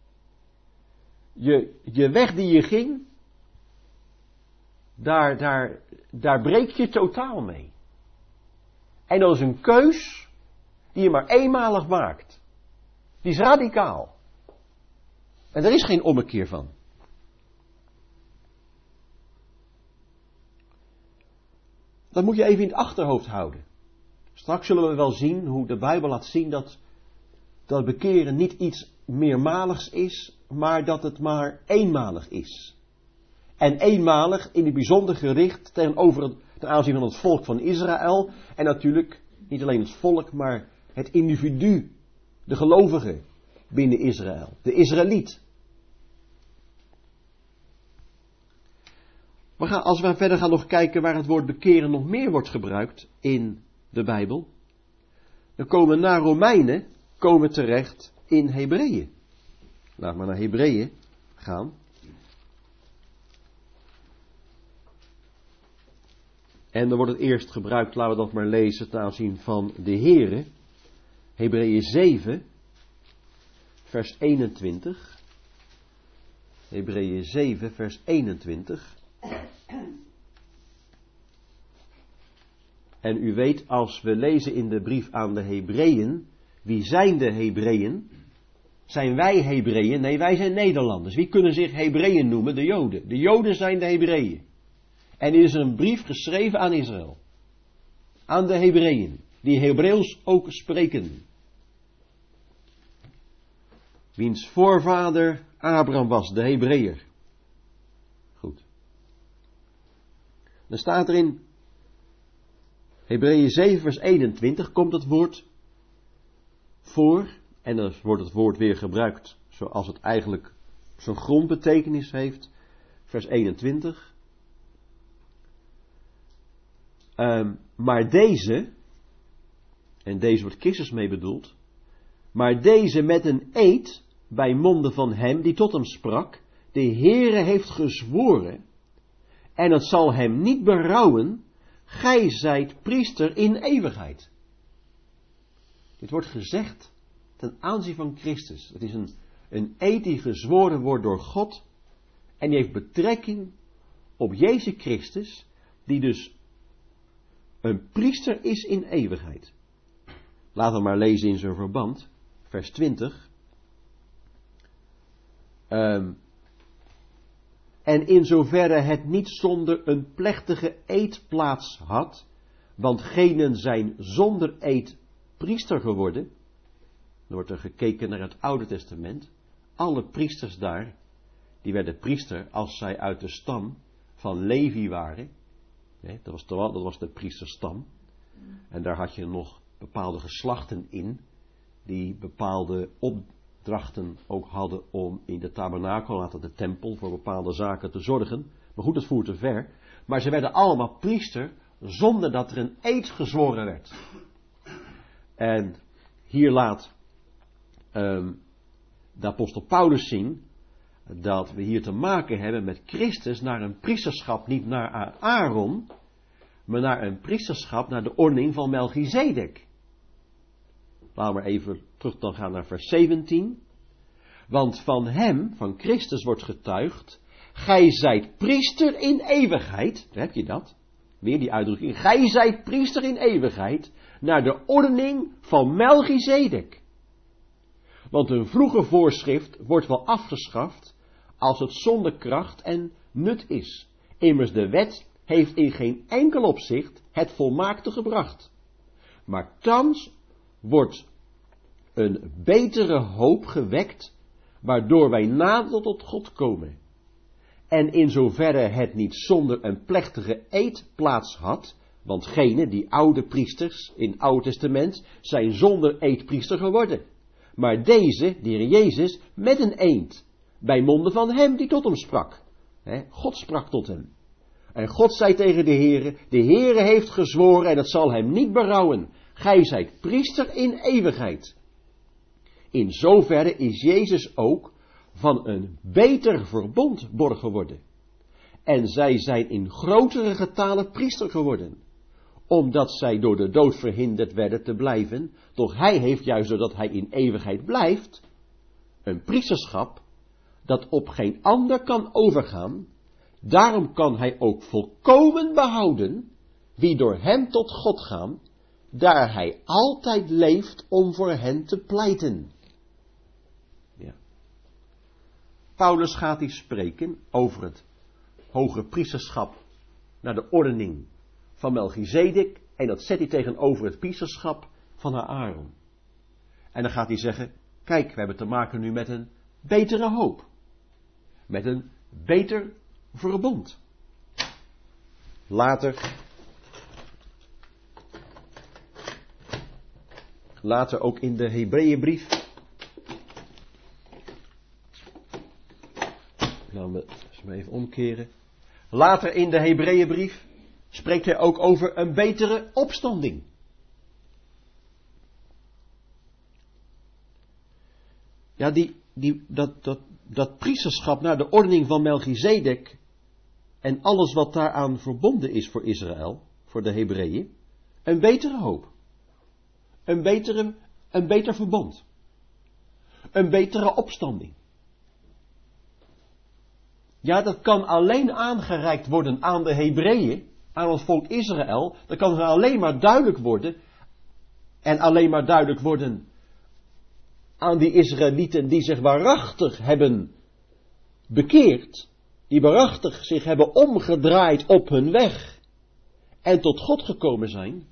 Je, je weg die je ging, daar, daar, daar breek je totaal mee. En dat is een keus die je maar eenmalig maakt. Die is radicaal. En er is geen ommekeer van. Dat moet je even in het achterhoofd houden. Straks zullen we wel zien hoe de Bijbel laat zien dat, dat bekeren niet iets meermaligs is, maar dat het maar eenmalig is. En eenmalig in het bijzonder gericht tegenover het, ten aanzien van het volk van Israël. En natuurlijk niet alleen het volk, maar het individu, de gelovige binnen Israël, de Israëliet. We gaan, als we verder gaan nog kijken waar het woord bekeren nog meer wordt gebruikt in de Bijbel, dan komen we na Romeinen, komen we terecht in Hebreeën. Laat maar naar Hebreeën gaan. En dan wordt het eerst gebruikt, laten we dat maar lezen, ten aanzien van de Here. Hebreeën zeven, vers eenentwintig. Hebreeën zeven, vers eenentwintig. En u weet, als we lezen in de brief aan de Hebreeën, wie zijn de Hebreeën? Zijn wij Hebreeën? Nee, wij zijn Nederlanders. Wie kunnen zich Hebreeën noemen? De Joden. De Joden zijn de Hebreeën. En er is een brief geschreven aan Israël. Aan de Hebreeën, die Hebreeuws ook spreken. Wiens voorvader Abraham was, de Hebreeër. Goed. Dan staat er in Hebreeën zeven vers eenentwintig komt het woord voor. En dan wordt het woord weer gebruikt zoals het eigenlijk zijn grondbetekenis heeft. Vers eenentwintig. Um, maar deze, en deze wordt Christus mee bedoeld, maar deze met een eed bij monden van hem die tot hem sprak, de Heere heeft gezworen, en het zal hem niet berouwen, gij zijt priester in eeuwigheid. Dit wordt gezegd ten aanzien van Christus. Het is een, een eed die gezworen wordt door God, en die heeft betrekking op Jezus Christus, die dus een priester is in eeuwigheid. Laten we maar lezen in zijn verband. Vers twintig. Um, en in zoverre het niet zonder een plechtige eed plaats had, want genen zijn zonder eed priester geworden. Dan wordt er gekeken naar het Oude Testament. Alle priesters daar, die werden priester als zij uit de stam van Levi waren. Nee, dat, was de, dat was de priesterstam. En daar had je nog bepaalde geslachten in, die bepaalde opdrachten ook hadden om in de tabernakel, later de tempel, voor bepaalde zaken te zorgen. Maar goed, dat voert te ver. Maar ze werden allemaal priester, zonder dat er een eed gezworen werd. En hier laat um, de apostel Paulus zien dat we hier te maken hebben met Christus naar een priesterschap, niet naar Aaron, maar naar een priesterschap naar de ordening van Melchizedek. Laten we maar even terug dan gaan naar vers zeventien. Want van hem, van Christus wordt getuigd, gij zijt priester in eeuwigheid. Heb je dat? Weer die uitdrukking. Gij zijt priester in eeuwigheid, naar de ordening van Melchizedek. Want een vroeger voorschrift wordt wel afgeschaft, als het zonder kracht en nut is. Immers de wet heeft in geen enkel opzicht het volmaakte gebracht. Maar thans wordt een betere hoop gewekt, waardoor wij nader tot God komen. En in zoverre het niet zonder een plechtige eed plaats had, want gene, die oude priesters in het Oude Testament, zijn zonder eed priester geworden. Maar deze, de Heer Jezus, met een eed, bij monden van hem die tot hem sprak. He, God sprak tot hem. En God zei tegen de Heere, de Heere heeft gezworen en het zal hem niet berouwen. Gij zijt priester in eeuwigheid. In zoverre is Jezus ook van een beter verbond borg geworden. En zij zijn in grotere getale priester geworden. Omdat zij door de dood verhinderd werden te blijven. Doch hij heeft juist doordat hij in eeuwigheid blijft, een priesterschap dat op geen ander kan overgaan. Daarom kan hij ook volkomen behouden wie door hem tot God gaan daar hij altijd leeft om voor hen te pleiten. Ja. Paulus gaat hier spreken over het hoge priesterschap naar de ordening van Melchizedek, en dat zet hij tegenover het priesterschap van Aaron. En dan gaat hij zeggen, kijk, we hebben te maken nu met een betere hoop. Met een beter verbond. Later, later ook in de Hebreeënbrief. Laten we eens even omkeren. Later in de Hebreeënbrief spreekt hij ook over een betere opstanding. Ja, die, die, dat, dat, dat priesterschap naar de ordening van Melchizedek en alles wat daaraan verbonden is voor Israël, voor de Hebreeën, een betere hoop. Een, betere, een beter verbond. Een betere opstanding. Ja, dat kan alleen aangereikt worden aan de Hebreeën, aan het volk Israël. Dat kan er alleen maar duidelijk worden, en alleen maar duidelijk worden aan die Israëlieten die zich waarachtig hebben bekeerd, die waarachtig zich hebben omgedraaid op hun weg en tot God gekomen zijn,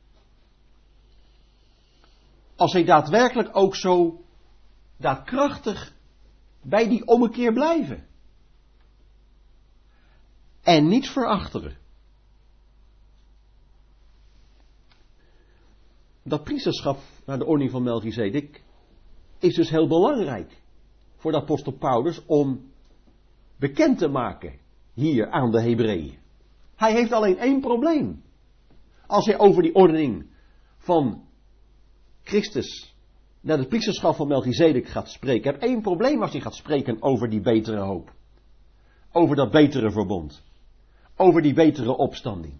als zij daadwerkelijk ook zo daadkrachtig bij die ommekeer blijven en niet verachteren. Dat priesterschap naar de ordening van Melchizedek is dus heel belangrijk voor de apostel Paulus om bekend te maken hier aan de Hebreeën. Hij heeft alleen één probleem. Als hij over die ordening van Christus naar het priesterschap van Melchizedek gaat spreken. Hij heeft één probleem als hij gaat spreken over die betere hoop. Over dat betere verbond. Over die betere opstanding.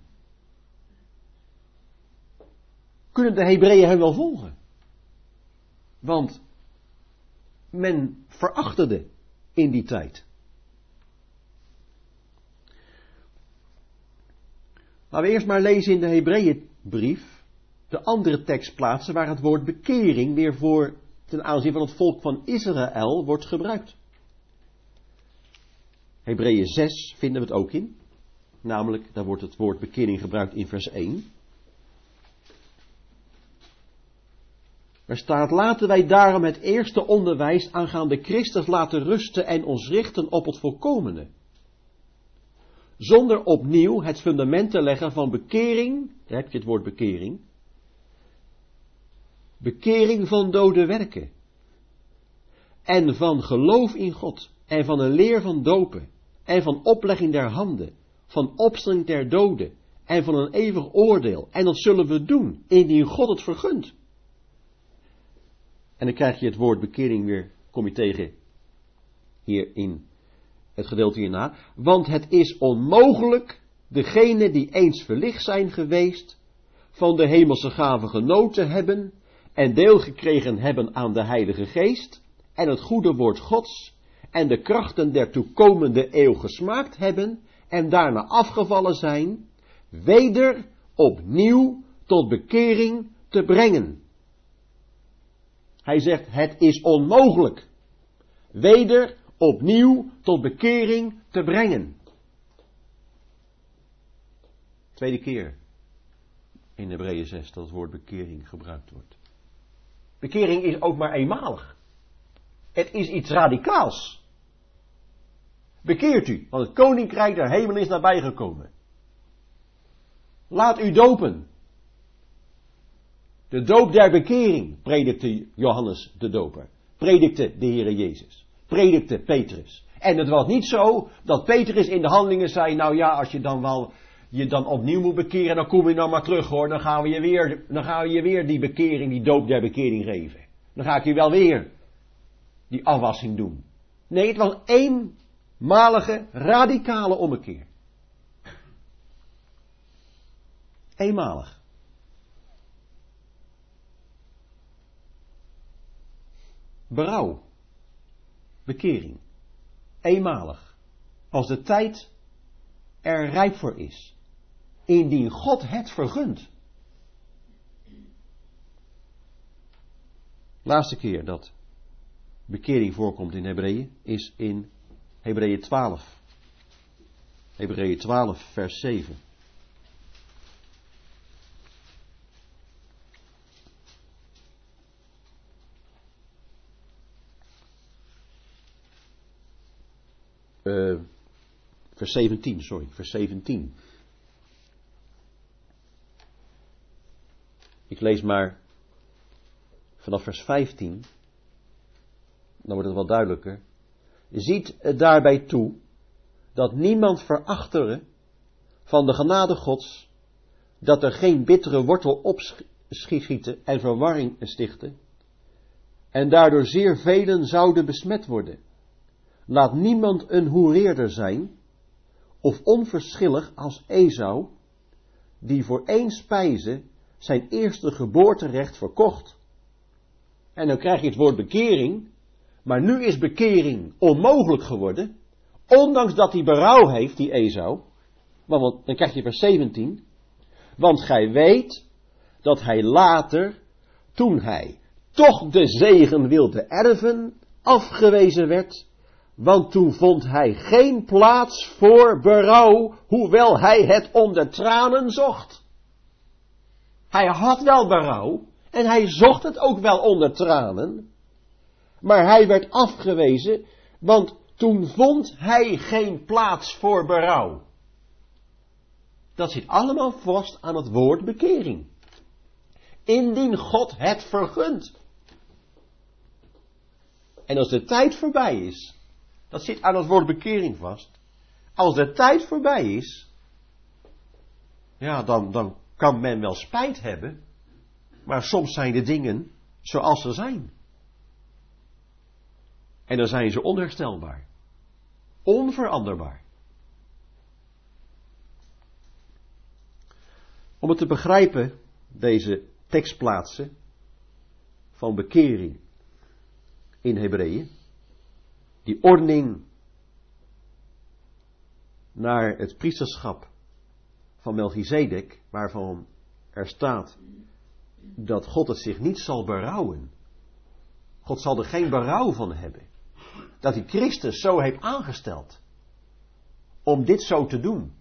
Kunnen de Hebreeën hem wel volgen? Want men verachterde in die tijd. Laten we eerst maar lezen in de Hebreeënbrief de andere tekstplaatsen waar het woord bekering weer voor ten aanzien van het volk van Israël wordt gebruikt. Hebreeën zes vinden we het ook in. Namelijk, daar wordt het woord bekering gebruikt in vers één. Er staat, laten wij daarom het eerste onderwijs aangaande Christus laten rusten en ons richten op het volkomene. Zonder opnieuw het fundament te leggen van bekering, daar heb je het woord bekering, bekering van dode werken. En van geloof in God, en van een leer van dopen, en van oplegging der handen, van opstanding der doden, en van een eeuwig oordeel. En dat zullen we doen, indien God het vergunt. En dan krijg je het woord bekering weer, kom je tegen hier in het gedeelte hierna. Want het is onmogelijk degene die eens verlicht zijn geweest, van de hemelse gave genoten hebben en deel gekregen hebben aan de Heilige Geest en het goede woord Gods en de krachten der toekomende eeuw gesmaakt hebben en daarna afgevallen zijn, weder opnieuw tot bekering te brengen. Hij zegt, het is onmogelijk weder opnieuw tot bekering te brengen. Tweede keer in Hebreeën zes dat het woord bekering gebruikt wordt. Bekering is ook maar eenmalig. Het is iets radicaals. Bekeert u, want het koninkrijk der hemel is nabijgekomen. Laat u dopen. De doop der bekering predikte Johannes de Doper. Predikte de Heere Jezus. Predikte Petrus. En het was niet zo dat Petrus in de handelingen zei, nou ja, als je dan wel je dan opnieuw moet bekeren, dan kom je dan maar terug hoor, dan gaan we je weer, dan gaan we je weer die bekering, die doop der bekering geven. Dan ga ik je wel weer die afwassing doen. Nee, het was eenmalige, radicale ommekeer. Eenmalig. Berouw. Bekering. Eenmalig. Als de tijd er rijp voor is. Indien God het vergunt. laatste keer dat bekering voorkomt in Hebreeën is in Hebreeën twaalf. Hebreeën twaalf vers zeven. Uh, vers zeventien, sorry, vers zeventien. Ik lees maar vanaf vers vijftien, dan wordt het wat duidelijker. Ziet het daarbij toe dat niemand verachtere van de genade Gods, dat er geen bittere wortel opschieten en verwarring stichten, en daardoor zeer velen zouden besmet worden. Laat niemand een hoereerder zijn, of onverschillig als Esau, die voor één spijze zijn eerste geboorterecht verkocht. En dan krijg je het woord bekering, maar nu is bekering onmogelijk geworden, ondanks dat hij berouw heeft, die Esau. Want dan krijg je vers zeventien, want gij weet dat hij later, toen hij toch de zegen wilde erven, afgewezen werd, want toen vond hij geen plaats voor berouw, hoewel hij het onder tranen zocht. Hij had wel berouw, en hij zocht het ook wel onder tranen, maar hij werd afgewezen, want toen vond hij geen plaats voor berouw. Dat zit allemaal vast aan het woord bekering. Indien God het vergunt. En als de tijd voorbij is, dat zit aan het woord bekering vast. Als de tijd voorbij is, ja, dan, dan kan men wel spijt hebben, maar soms zijn de dingen zoals ze zijn. En dan zijn ze onherstelbaar. Onveranderbaar. Om het te begrijpen, deze tekstplaatsen van bekering in Hebreeën, die ordening naar het priesterschap van Melchizedek, waarvan er staat dat God het zich niet zal berouwen. God zal er geen berouw van hebben. Dat hij Christus zo heeft aangesteld om dit zo te doen.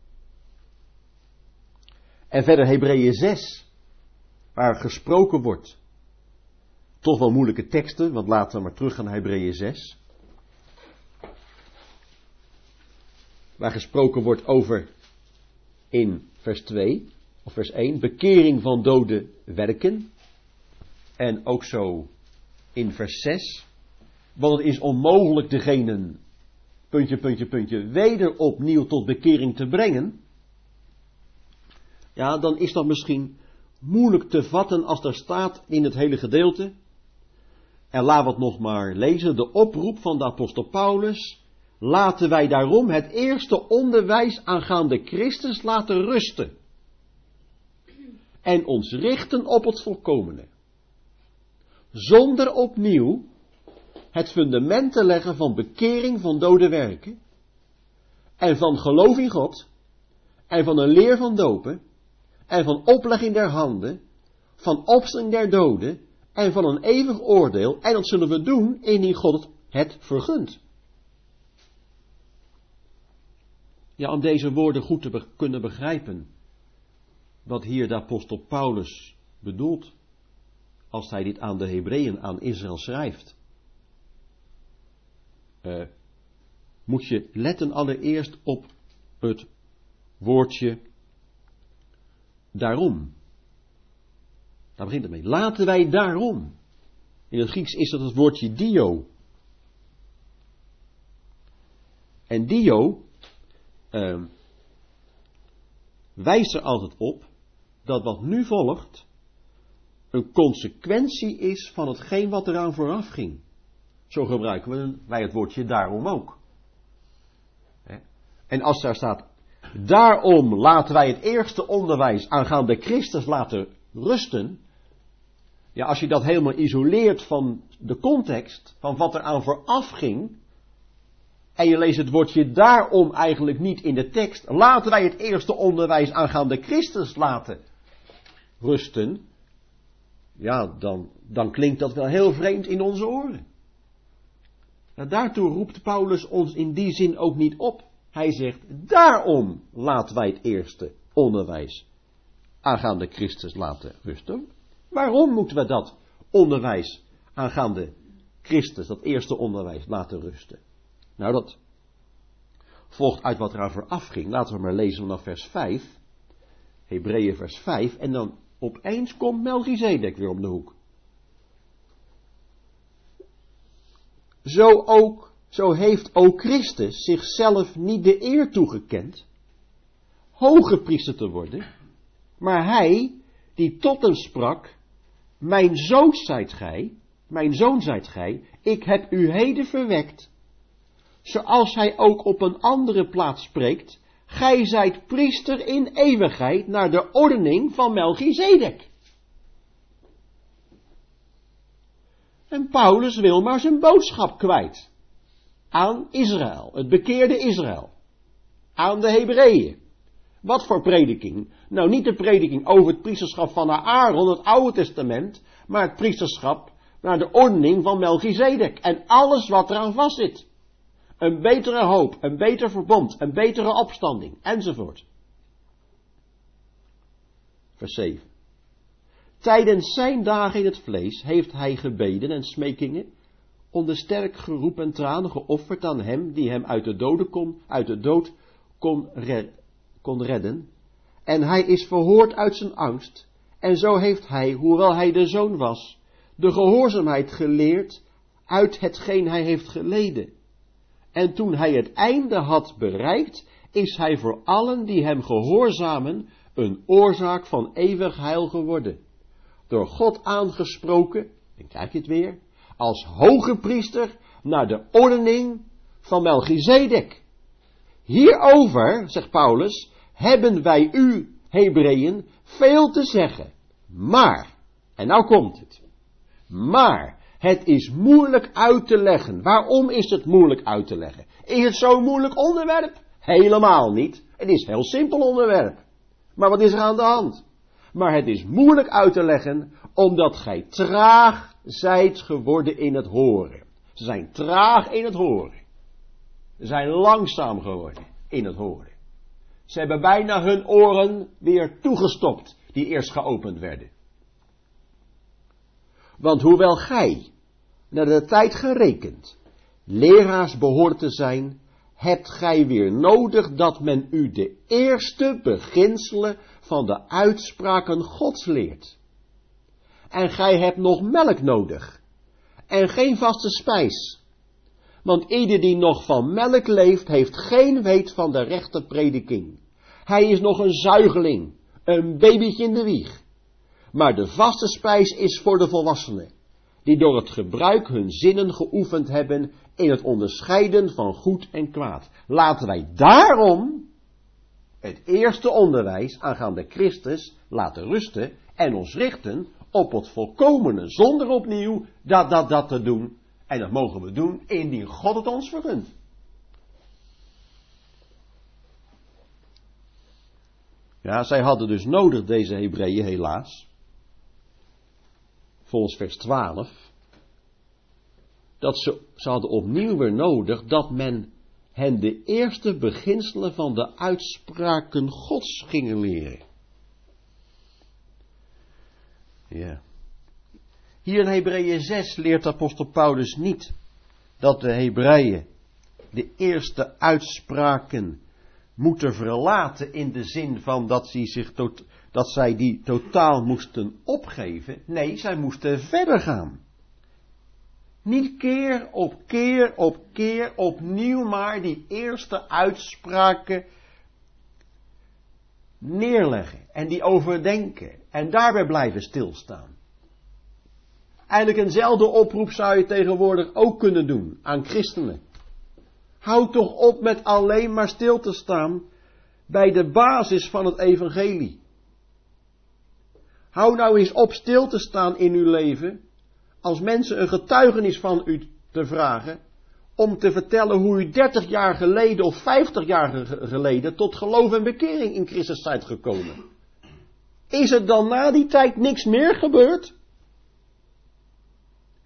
En verder Hebreeën zes, waar gesproken wordt. Toch wel moeilijke teksten, want laten we maar terug gaan naar Hebreeën zes. Waar gesproken wordt over in vers twee, of vers één, bekering van dode werken. En ook zo in vers zes. Want het is onmogelijk degenen, puntje, puntje, puntje, weder opnieuw tot bekering te brengen. Ja, dan is dat misschien moeilijk te vatten als er staat in het hele gedeelte. En laten we het nog maar lezen, de oproep van de apostel Paulus. Laten wij daarom het eerste onderwijs aangaande Christus laten rusten. En ons richten op het volkomene. Zonder opnieuw het fundament te leggen van bekering van dode werken. En van geloof in God. En van een leer van dopen. En van oplegging der handen. Van opstanding der doden. En van een eeuwig oordeel. En dat zullen we doen indien God het vergunt. Ja, om deze woorden goed te be- kunnen begrijpen. Wat hier de apostel Paulus bedoelt. Als hij dit aan de Hebreeën, aan Israël schrijft. Uh, moet je letten allereerst op het woordje daarom. Daar begint het mee. Laten wij daarom. In het Grieks is dat het woordje dio. En dio uh, wijst er altijd op dat wat nu volgt een consequentie is van hetgeen wat eraan vooraf ging. Zo gebruiken we wij het woordje daarom ook. En als daar staat, daarom laten wij het eerste onderwijs aangaande Christus laten rusten. Ja, als je dat helemaal isoleert van de context, van wat er aan vooraf ging, en je leest het woordje daarom eigenlijk niet in de tekst, laten wij het eerste onderwijs aangaande Christus laten rusten. ja, dan, dan klinkt dat wel heel vreemd in onze oren. Nou, daartoe roept Paulus ons in die zin ook niet op. Hij zegt, daarom laten wij het eerste onderwijs aangaande Christus laten rusten. Waarom moeten we dat onderwijs aangaande Christus, dat eerste onderwijs, laten rusten? Nou, dat volgt uit wat eraan vooraf ging. Laten we maar lezen vanaf vers vijf. Hebreeën vers vijf. En dan opeens komt Melchizedek weer om de hoek. Zo ook, zo heeft ook Christus zichzelf niet de eer toegekend hoge priester te worden, maar hij die tot hem sprak, mijn zoon zijt gij, mijn zoon zijt gij, ik heb u heden verwekt, zoals hij ook op een andere plaats spreekt, gij zijt priester in eeuwigheid naar de ordening van Melchizedek. En Paulus wil maar zijn boodschap kwijt aan Israël, het bekeerde Israël, aan de Hebreeën. Wat voor prediking? Nou, niet de prediking over het priesterschap van Aaron, het Oude Testament, maar het priesterschap naar de ordening van Melchizedek en alles wat eraan vastzit. Een betere hoop, een beter verbond, een betere opstanding, enzovoort. Vers zeven. Tijdens zijn dagen in het vlees heeft hij gebeden en smekingen, onder sterk geroep en tranen geofferd aan hem die hem uit de, doden kon, uit de dood kon, re, kon redden. En hij is verhoord uit zijn angst. En zo heeft hij, hoewel hij de zoon was, de gehoorzaamheid geleerd uit hetgeen hij heeft geleden. En toen hij het einde had bereikt, is hij voor allen die hem gehoorzamen een oorzaak van eeuwig heil geworden. Door God aangesproken, dan krijg je het weer, als hoge priester naar de ordening van Melchizedek. Hierover, zegt Paulus, hebben wij u, Hebreeën, veel te zeggen. Maar, en nou komt het, maar het is moeilijk uit te leggen. Waarom is het moeilijk uit te leggen? Is het zo'n moeilijk onderwerp? Helemaal niet. Het is een heel simpel onderwerp. Maar wat is er aan de hand? Maar het is moeilijk uit te leggen, omdat gij traag zijt geworden in het horen. Ze zijn traag in het horen. Ze zijn langzaam geworden in het horen. Ze hebben bijna hun oren weer toegestopt, die eerst geopend werden. Want hoewel gij, naar de tijd gerekend, leraars behoort te zijn, hebt gij weer nodig dat men u de eerste beginselen van de uitspraken Gods leert. En gij hebt nog melk nodig, en geen vaste spijs. Want ieder die nog van melk leeft, heeft geen weet van de rechte prediking. Hij is nog een zuigeling, een babytje in de wieg. Maar de vaste spijs is voor de volwassenen, die door het gebruik hun zinnen geoefend hebben in het onderscheiden van goed en kwaad. Laten wij daarom het eerste onderwijs aangaande Christus laten rusten en ons richten op het volkomene, zonder opnieuw dat, dat, dat te doen. En dat mogen we doen indien God het ons vergunt. Ja, zij hadden dus nodig, deze Hebreeën helaas, volgens vers twaalf, dat ze, ze hadden opnieuw weer nodig dat men hen de eerste beginselen van de uitspraken Gods gingen leren. Ja. Hier in Hebreeën zes leert apostel Paulus niet dat de Hebreeën de eerste uitspraken moeten verlaten in de zin van dat, zij zich tot, dat zij die totaal moesten opgeven. Nee, zij moesten verder gaan. Niet keer op keer op keer opnieuw maar die eerste uitspraken neerleggen en die overdenken en daarbij blijven stilstaan. Eigenlijk eenzelfde oproep zou je tegenwoordig ook kunnen doen aan christenen. Houd toch op met alleen maar stil te staan bij de basis van het evangelie. Hou nou eens op stil te staan in uw leven, als mensen een getuigenis van u te vragen, om te vertellen hoe u dertig jaar geleden of vijftig jaar geleden tot geloof en bekering in Christus zijt gekomen. Is er dan na die tijd niks meer gebeurd?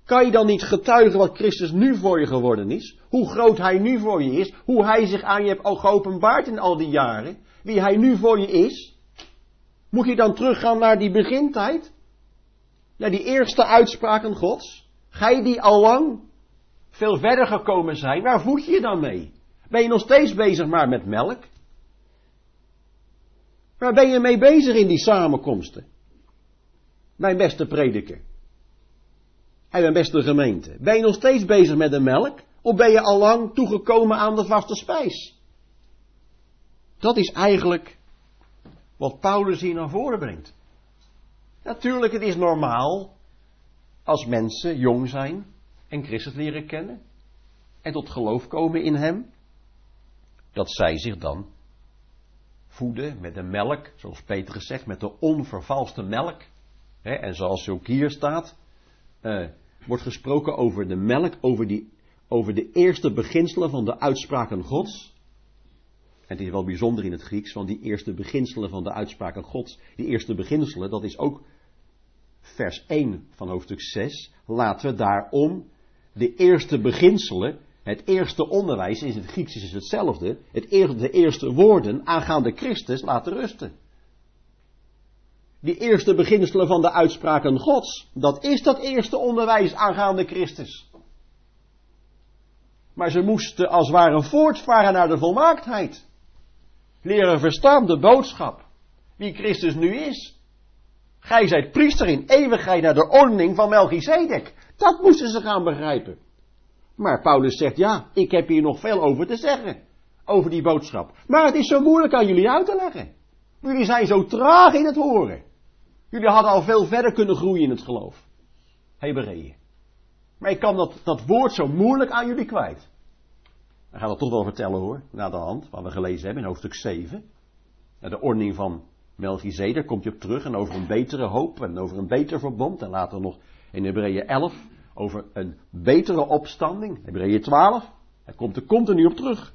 Kan je dan niet getuigen wat Christus nu voor je geworden is? Hoe groot hij nu voor je is? Hoe hij zich aan je heeft al geopenbaard in al die jaren? Wie hij nu voor je is? Moet je dan teruggaan naar die begintijd? Naar die eerste uitspraken Gods? Ga je die al lang veel verder gekomen zijn? Waar voed je je dan mee? Ben je nog steeds bezig maar met melk? Waar ben je mee bezig in die samenkomsten? Mijn beste prediker. En mijn beste gemeente. Ben je nog steeds bezig met de melk? Of ben je al lang toegekomen aan de vaste spijs? Dat is eigenlijk wat Paulus hier naar voren brengt. Natuurlijk, het is normaal als mensen jong zijn en Christus leren kennen en tot geloof komen in hem, dat zij zich dan voeden met de melk, zoals Petrus zegt, met de onvervalste melk. He, en zoals ook hier staat, uh, wordt gesproken over de melk, over, die, over de eerste beginselen van de uitspraken Gods. En het is wel bijzonder in het Grieks, want die eerste beginselen van de uitspraken Gods, die eerste beginselen, dat is ook vers één van hoofdstuk zes. Laten we daarom de eerste beginselen, het eerste onderwijs, in het Grieks is het hetzelfde, het eerste, de eerste woorden aangaande Christus laten rusten. Die eerste beginselen van de uitspraken Gods, dat is dat eerste onderwijs aangaande Christus. Maar ze moesten als het ware voortvaren naar de volmaaktheid. Leren verstaan de boodschap, wie Christus nu is. Gij zijt priester in eeuwigheid naar de ordening van Melchizedek. Dat moesten ze gaan begrijpen. Maar Paulus zegt, ja, ik heb hier nog veel over te zeggen. Over die boodschap. Maar het is zo moeilijk aan jullie uit te leggen. Jullie zijn zo traag in het horen. Jullie hadden al veel verder kunnen groeien in het geloof. Hebreeën. Maar ik kan dat, dat woord zo moeilijk aan jullie kwijt. We gaan dat toch wel vertellen hoor, na de hand, wat we gelezen hebben in hoofdstuk zeven. De ordening van Melchizedek komt je op terug en over een betere hoop en over een beter verbond. En later nog in Hebreeën elf over een betere opstanding. Hebreeën twaalf, hij komt er continu op terug.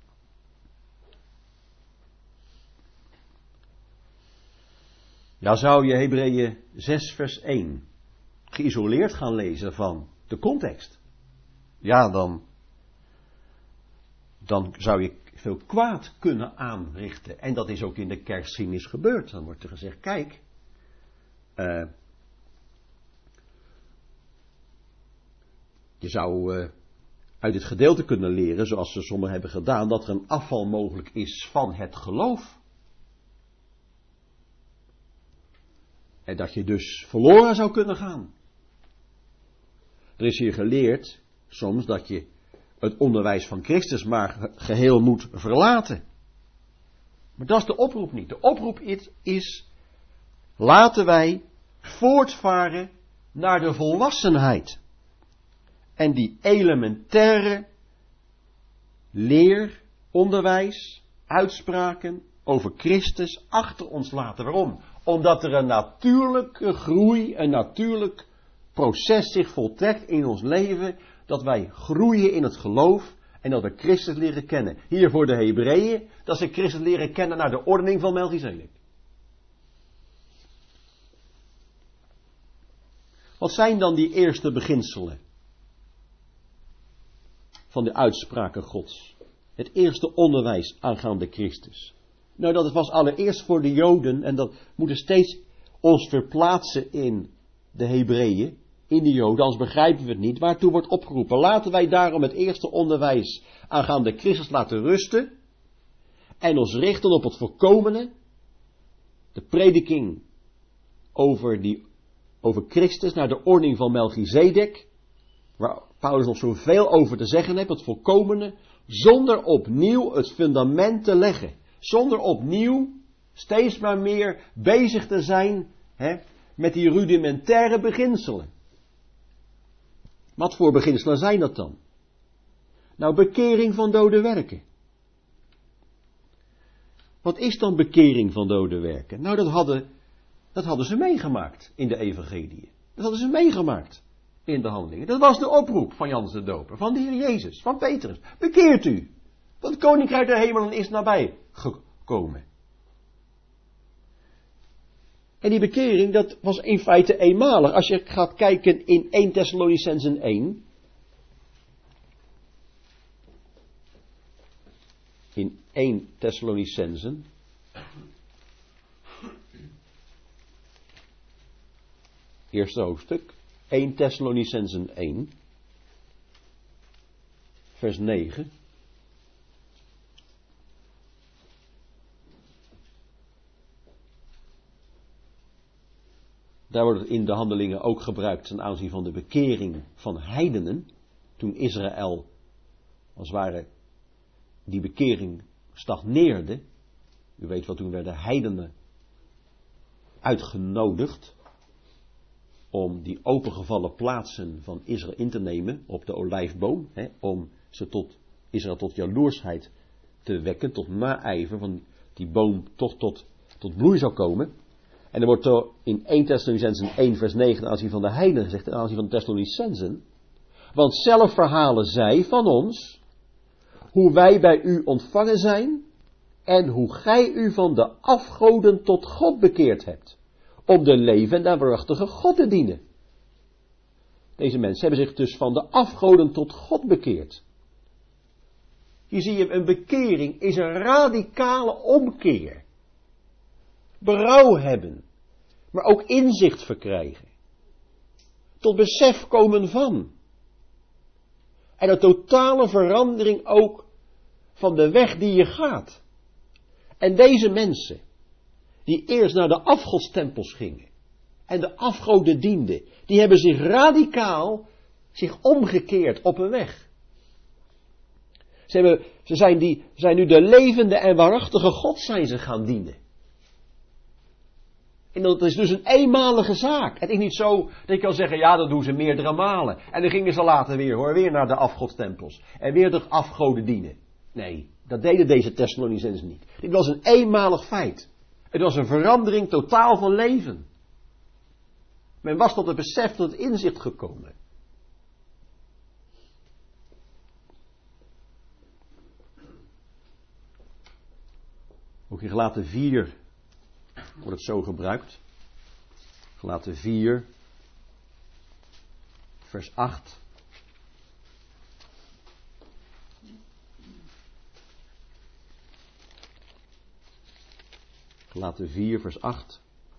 Ja, zou je Hebreeën zes vers één geïsoleerd gaan lezen van de context. Ja, dan, dan zou je veel kwaad kunnen aanrichten. En dat is ook in de kerkgeschiedenis gebeurd. Dan wordt er gezegd, kijk, uh, je zou uh, uit dit gedeelte kunnen leren, zoals ze sommigen hebben gedaan, dat er een afval mogelijk is van het geloof. En dat je dus verloren zou kunnen gaan. Er is hier geleerd soms dat je het onderwijs van Christus maar geheel moet verlaten. Maar dat is de oproep niet. De oproep is, is laten wij voortvaren naar de volwassenheid. En die elementaire leer, onderwijs, uitspraken over Christus achter ons laten. Waarom? Omdat er een natuurlijke groei, een natuurlijk proces zich voltrekt in ons leven, dat wij groeien in het geloof en dat we Christus leren kennen. Hier voor de Hebreeën, dat ze Christus leren kennen naar de ordening van Melchizedek. Wat zijn dan die eerste beginselen van de uitspraken Gods? Het eerste onderwijs aangaande Christus. Nou, dat was allereerst voor de Joden, en dat moeten steeds ons verplaatsen in de Hebreeën, in de Joden, anders begrijpen we het niet, waartoe wordt opgeroepen. Laten wij daarom het eerste onderwijs aangaande Christus laten rusten, en ons richten op het voorkomene, de prediking over, die, over Christus naar de ordening van Melchizedek, waar Paulus nog zoveel over te zeggen heeft, het voorkomene, zonder opnieuw het fundament te leggen. Zonder opnieuw steeds maar meer bezig te zijn hè, met die rudimentaire beginselen. Wat voor beginselen zijn dat dan? Nou, bekering van dode werken. Wat is dan bekering van dode werken? Nou, dat hadden, dat hadden ze meegemaakt in de evangeliën. Dat hadden ze meegemaakt in de handelingen. Dat was de oproep van Johannes de Doper, van de Heer Jezus, van Petrus. Bekeert u, want het koninkrijk der hemelen is nabij gekomen. En die bekering, dat was in feite eenmalig. Als je gaat kijken in Eerste Thessalonicenzen één. In Eerste Thessalonicenzen. Eerste hoofdstuk. Eerste Thessalonicenzen één. Vers negen. Daar wordt het in de handelingen ook gebruikt ten aanzien van de bekering van heidenen. Toen Israël, als het ware, die bekering stagneerde. U weet wat, toen werden heidenen uitgenodigd om die opengevallen plaatsen van Israël in te nemen op de olijfboom. Hè, om ze tot Israël tot jaloersheid te wekken, tot naijver, van die boom toch tot, tot bloei zou komen. En er wordt er in Eerste Thessalonicenzen één vers negen ten aanzien van de heidenen gezegd, ten aanzien van de Thessalonicenzen. Want zelf verhalen zij van ons, hoe wij bij u ontvangen zijn, en hoe gij u van de afgoden tot God bekeerd hebt, om de levende en waarachtige God te dienen. Deze mensen hebben zich dus van de afgoden tot God bekeerd. Hier zie je, een bekering is een radicale omkeer. Berouw hebben, maar ook inzicht verkrijgen. Tot besef komen van. En een totale verandering ook van de weg die je gaat. En deze mensen, die eerst naar de afgodstempels gingen en de afgoden dienden, die hebben zich radicaal zich omgekeerd op hun weg. Ze, hebben, ze zijn, die, zijn nu de levende en waarachtige God zijn ze gaan dienen. En dat is dus een eenmalige zaak. Het is niet zo dat je kan zeggen, ja, dat doen ze meerdere malen. En dan gingen ze later weer, hoor, weer naar de afgodstempels. En weer de afgoden dienen. Nee, dat deden deze Thessalonicenzen niet. Dit was een eenmalig feit. Het was een verandering totaal van leven. Men was tot het besef, tot het inzicht gekomen. Ook in Galaten vier wordt het zo gebruikt. Galaten vier, vers acht. Galaten vier, vers acht.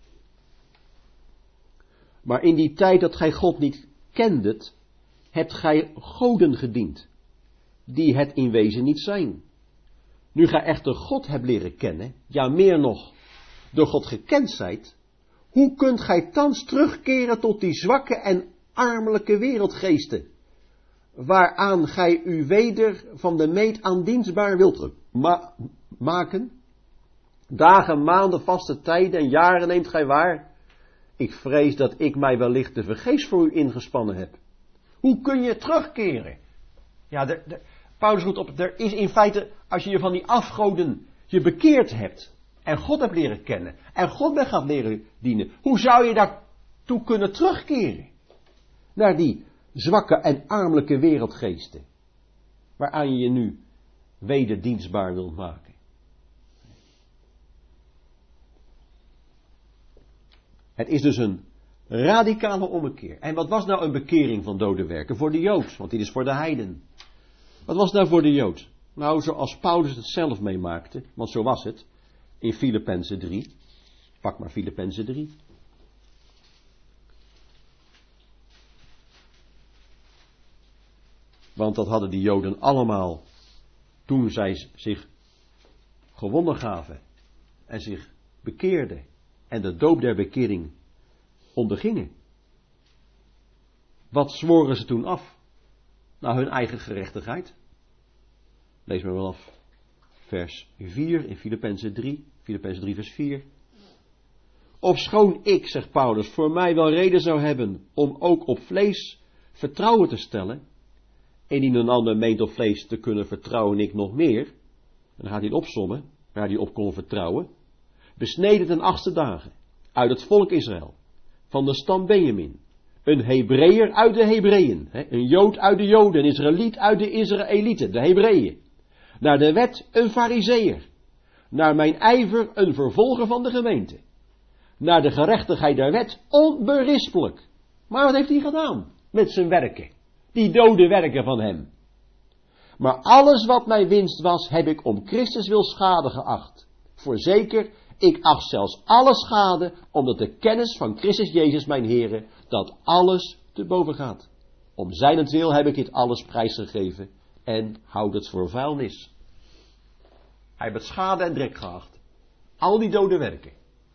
Maar in die tijd dat gij God niet kendet, hebt gij goden gediend, die het in wezen niet zijn. Nu gij echter God hebt leren kennen, ja meer nog, door God gekend zijt, hoe kunt gij thans terugkeren tot die zwakke en armelijke wereldgeesten, waaraan gij u weder van de meet aan dienstbaar wilt ma- maken? Dagen, maanden, vaste tijden en jaren neemt gij waar. Ik vrees dat ik mij wellicht te vergeefs voor u ingespannen heb. Hoe kun je terugkeren? Ja, de, de, Paulus roept op, er is in feite, als je je van die afgoden je bekeerd hebt, en God hebt leren kennen, en God bent gaat leren dienen, hoe zou je daartoe kunnen terugkeren? Naar die zwakke en armelijke wereldgeesten, waaraan je je nu wederdienstbaar wilt maken. Het is dus een radicale ommekeer. En wat was nou een bekering van dode werken voor de Jood? Want dit is voor de heiden. Wat was nou voor de Jood? Nou, zoals Paulus het zelf meemaakte, want zo was het, in Filippenzen drie. Pak maar Filippenzen drie. Want dat hadden die Joden allemaal toen zij zich gewonnen gaven en zich bekeerden en de doop der bekering ondergingen. Wat zworen ze toen af? Nou, hun eigen gerechtigheid. Lees maar wel af. Vers vier in Filippenzen drie. Filippenzen drie vers vier. Ofschoon ik, zegt Paulus, voor mij wel reden zou hebben om ook op vlees vertrouwen te stellen, en in een ander meent op vlees te kunnen vertrouwen ik nog meer, dan gaat hij het opsommen, waar hij op kon vertrouwen, besneden ten achtste dagen, uit het volk Israël, van de stam Benjamin, een Hebreeër uit de Hebreeën, een Jood uit de Joden, een Israëliet uit de Israëlieten, de Hebreeën, naar de wet een Farizeeër, naar mijn ijver een vervolger van de gemeente, naar de gerechtigheid der wet, onberispelijk. Maar wat heeft hij gedaan met zijn werken? Die dode werken van hem. Maar alles wat mij winst was, heb ik om Christus wil schade geacht. Voorzeker, ik acht zelfs alle schade, omdat de kennis van Christus Jezus mijn Heere, dat alles te boven gaat. Om zijnentwil heb ik dit alles prijsgegeven en houd het voor vuilnis. Hij heeft het schade en drek geacht. Al die dode werken.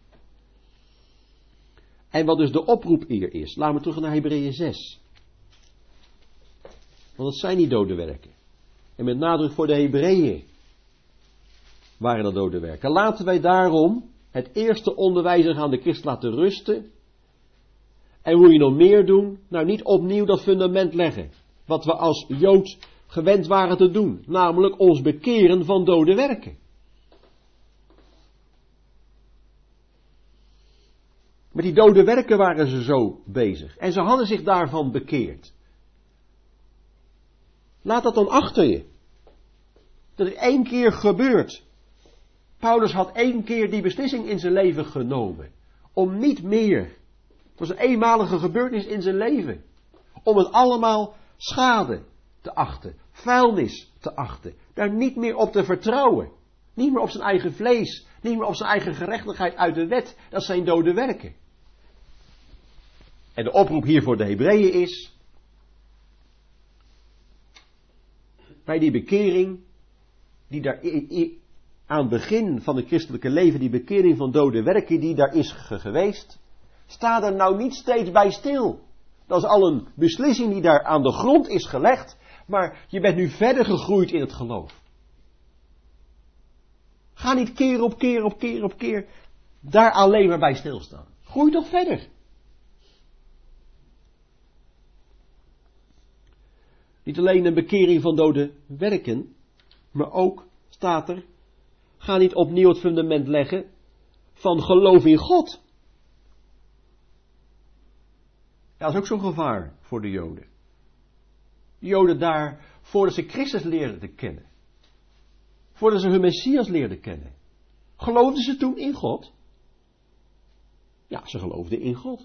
En wat dus de oproep hier is, laten we terug naar Hebreeën zes. Want het zijn die dode werken. En met nadruk voor de Hebreeën waren dat dode werken. Laten wij daarom het eerste onderwijzen aan de Christus laten rusten. En hoe je nog meer doen? Nou, niet opnieuw dat fundament leggen. Wat we als Jood gewend waren te doen. Namelijk ons bekeren van dode werken. Met die dode werken waren ze zo bezig. En ze hadden zich daarvan bekeerd. Laat dat dan achter je. Dat is één keer gebeurd. Paulus had één keer die beslissing in zijn leven genomen. Om niet meer. Het was een eenmalige gebeurtenis in zijn leven. Om het allemaal schade te achten. Vuilnis te achten. Daar niet meer op te vertrouwen. Niet meer op zijn eigen vlees. Niet meer op zijn eigen gerechtigheid uit de wet. Dat zijn dode werken. En de oproep hier voor de Hebreeën is. Bij die bekering. Die daar aan het begin van het christelijke leven. Die bekering van dode werken die daar is geweest. Sta er nou niet steeds bij stil. Dat is al een beslissing die daar aan de grond is gelegd. Maar je bent nu verder gegroeid in het geloof. Ga niet keer op keer op keer op keer daar alleen maar bij stilstaan. Groei toch verder. Niet alleen een bekering van dode werken. Maar ook staat er. Ga niet opnieuw het fundament leggen van geloof in God. Ja, dat is ook zo'n gevaar voor de Joden. De Joden daar, voordat ze Christus leerden kennen. Voordat ze hun Messias leerden kennen. Geloofden ze toen in God? Ja, ze geloofden in God.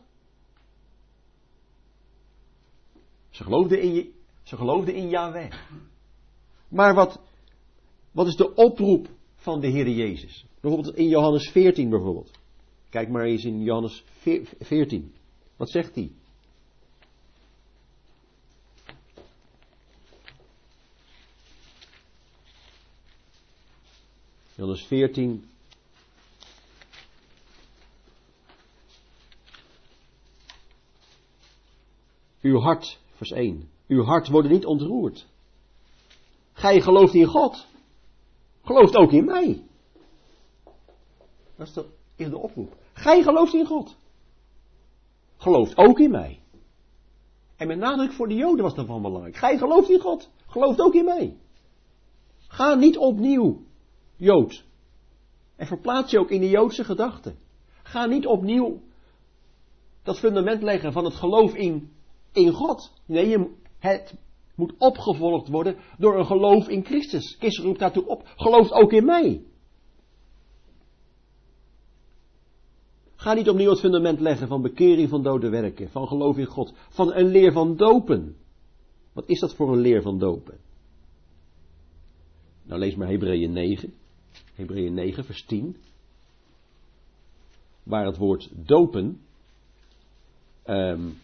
Ze geloofden in, ze geloofden in Yahweh. Maar wat, wat is de oproep van de Heer Jezus? Bijvoorbeeld in Johannes veertien bijvoorbeeld. Kijk maar eens in Johannes veertien. Wat zegt hij? Johannes veertien. Uw hart, vers één. Uw hart wordt niet ontroerd. Gij gelooft in God. Gelooft ook in mij. Dat is de, is de oproep. Gij gelooft in God. Gelooft ook in mij. En met nadruk voor de Joden was dat van belangrijk. Gij gelooft in God. Gelooft ook in mij. Ga niet opnieuw, Jood. En verplaats je ook in de Joodse gedachten. Ga niet opnieuw dat fundament leggen van het geloof in, in God. Nee, je, het moet opgevolgd worden door een geloof in Christus. Christus roept daartoe op. Gelooft ook in mij. Ga niet opnieuw het fundament leggen van bekering van dode werken. Van geloof in God. Van een leer van dopen. Wat is dat voor een leer van dopen? Nou, lees maar Hebreeën negen. Hebreeën negen, vers tien. Waar het woord dopen um,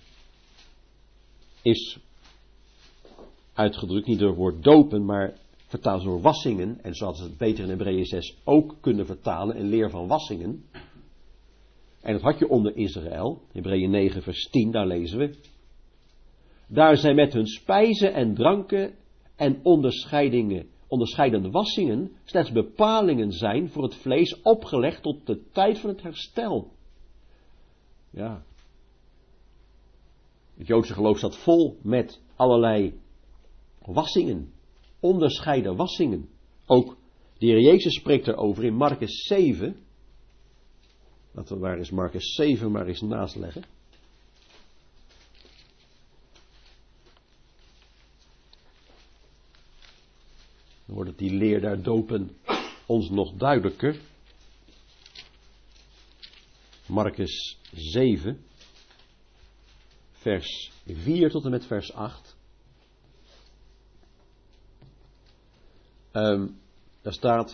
is uitgedrukt, niet door het woord dopen, maar vertaald door wassingen. En zoals het beter in Hebreeën zes ook kunnen vertalen, een leer van wassingen. En dat had je onder Israël. Hebreeën negen, vers tien, daar lezen we. Daar zij met hun spijzen en dranken en onderscheidingen onderscheidende wassingen slechts bepalingen zijn voor het vlees opgelegd tot de tijd van het herstel. Ja. Het Joodse geloof staat vol met allerlei wassingen. Onderscheiden wassingen. Ook de Heer Jezus spreekt erover in Markus zeven. Laten we maar eens Markus zeven maar eens naast leggen. Dan wordt het die leer daar dopen ons nog duidelijker. Marcus zeven, vers vier tot en met vers acht. Um, daar staat,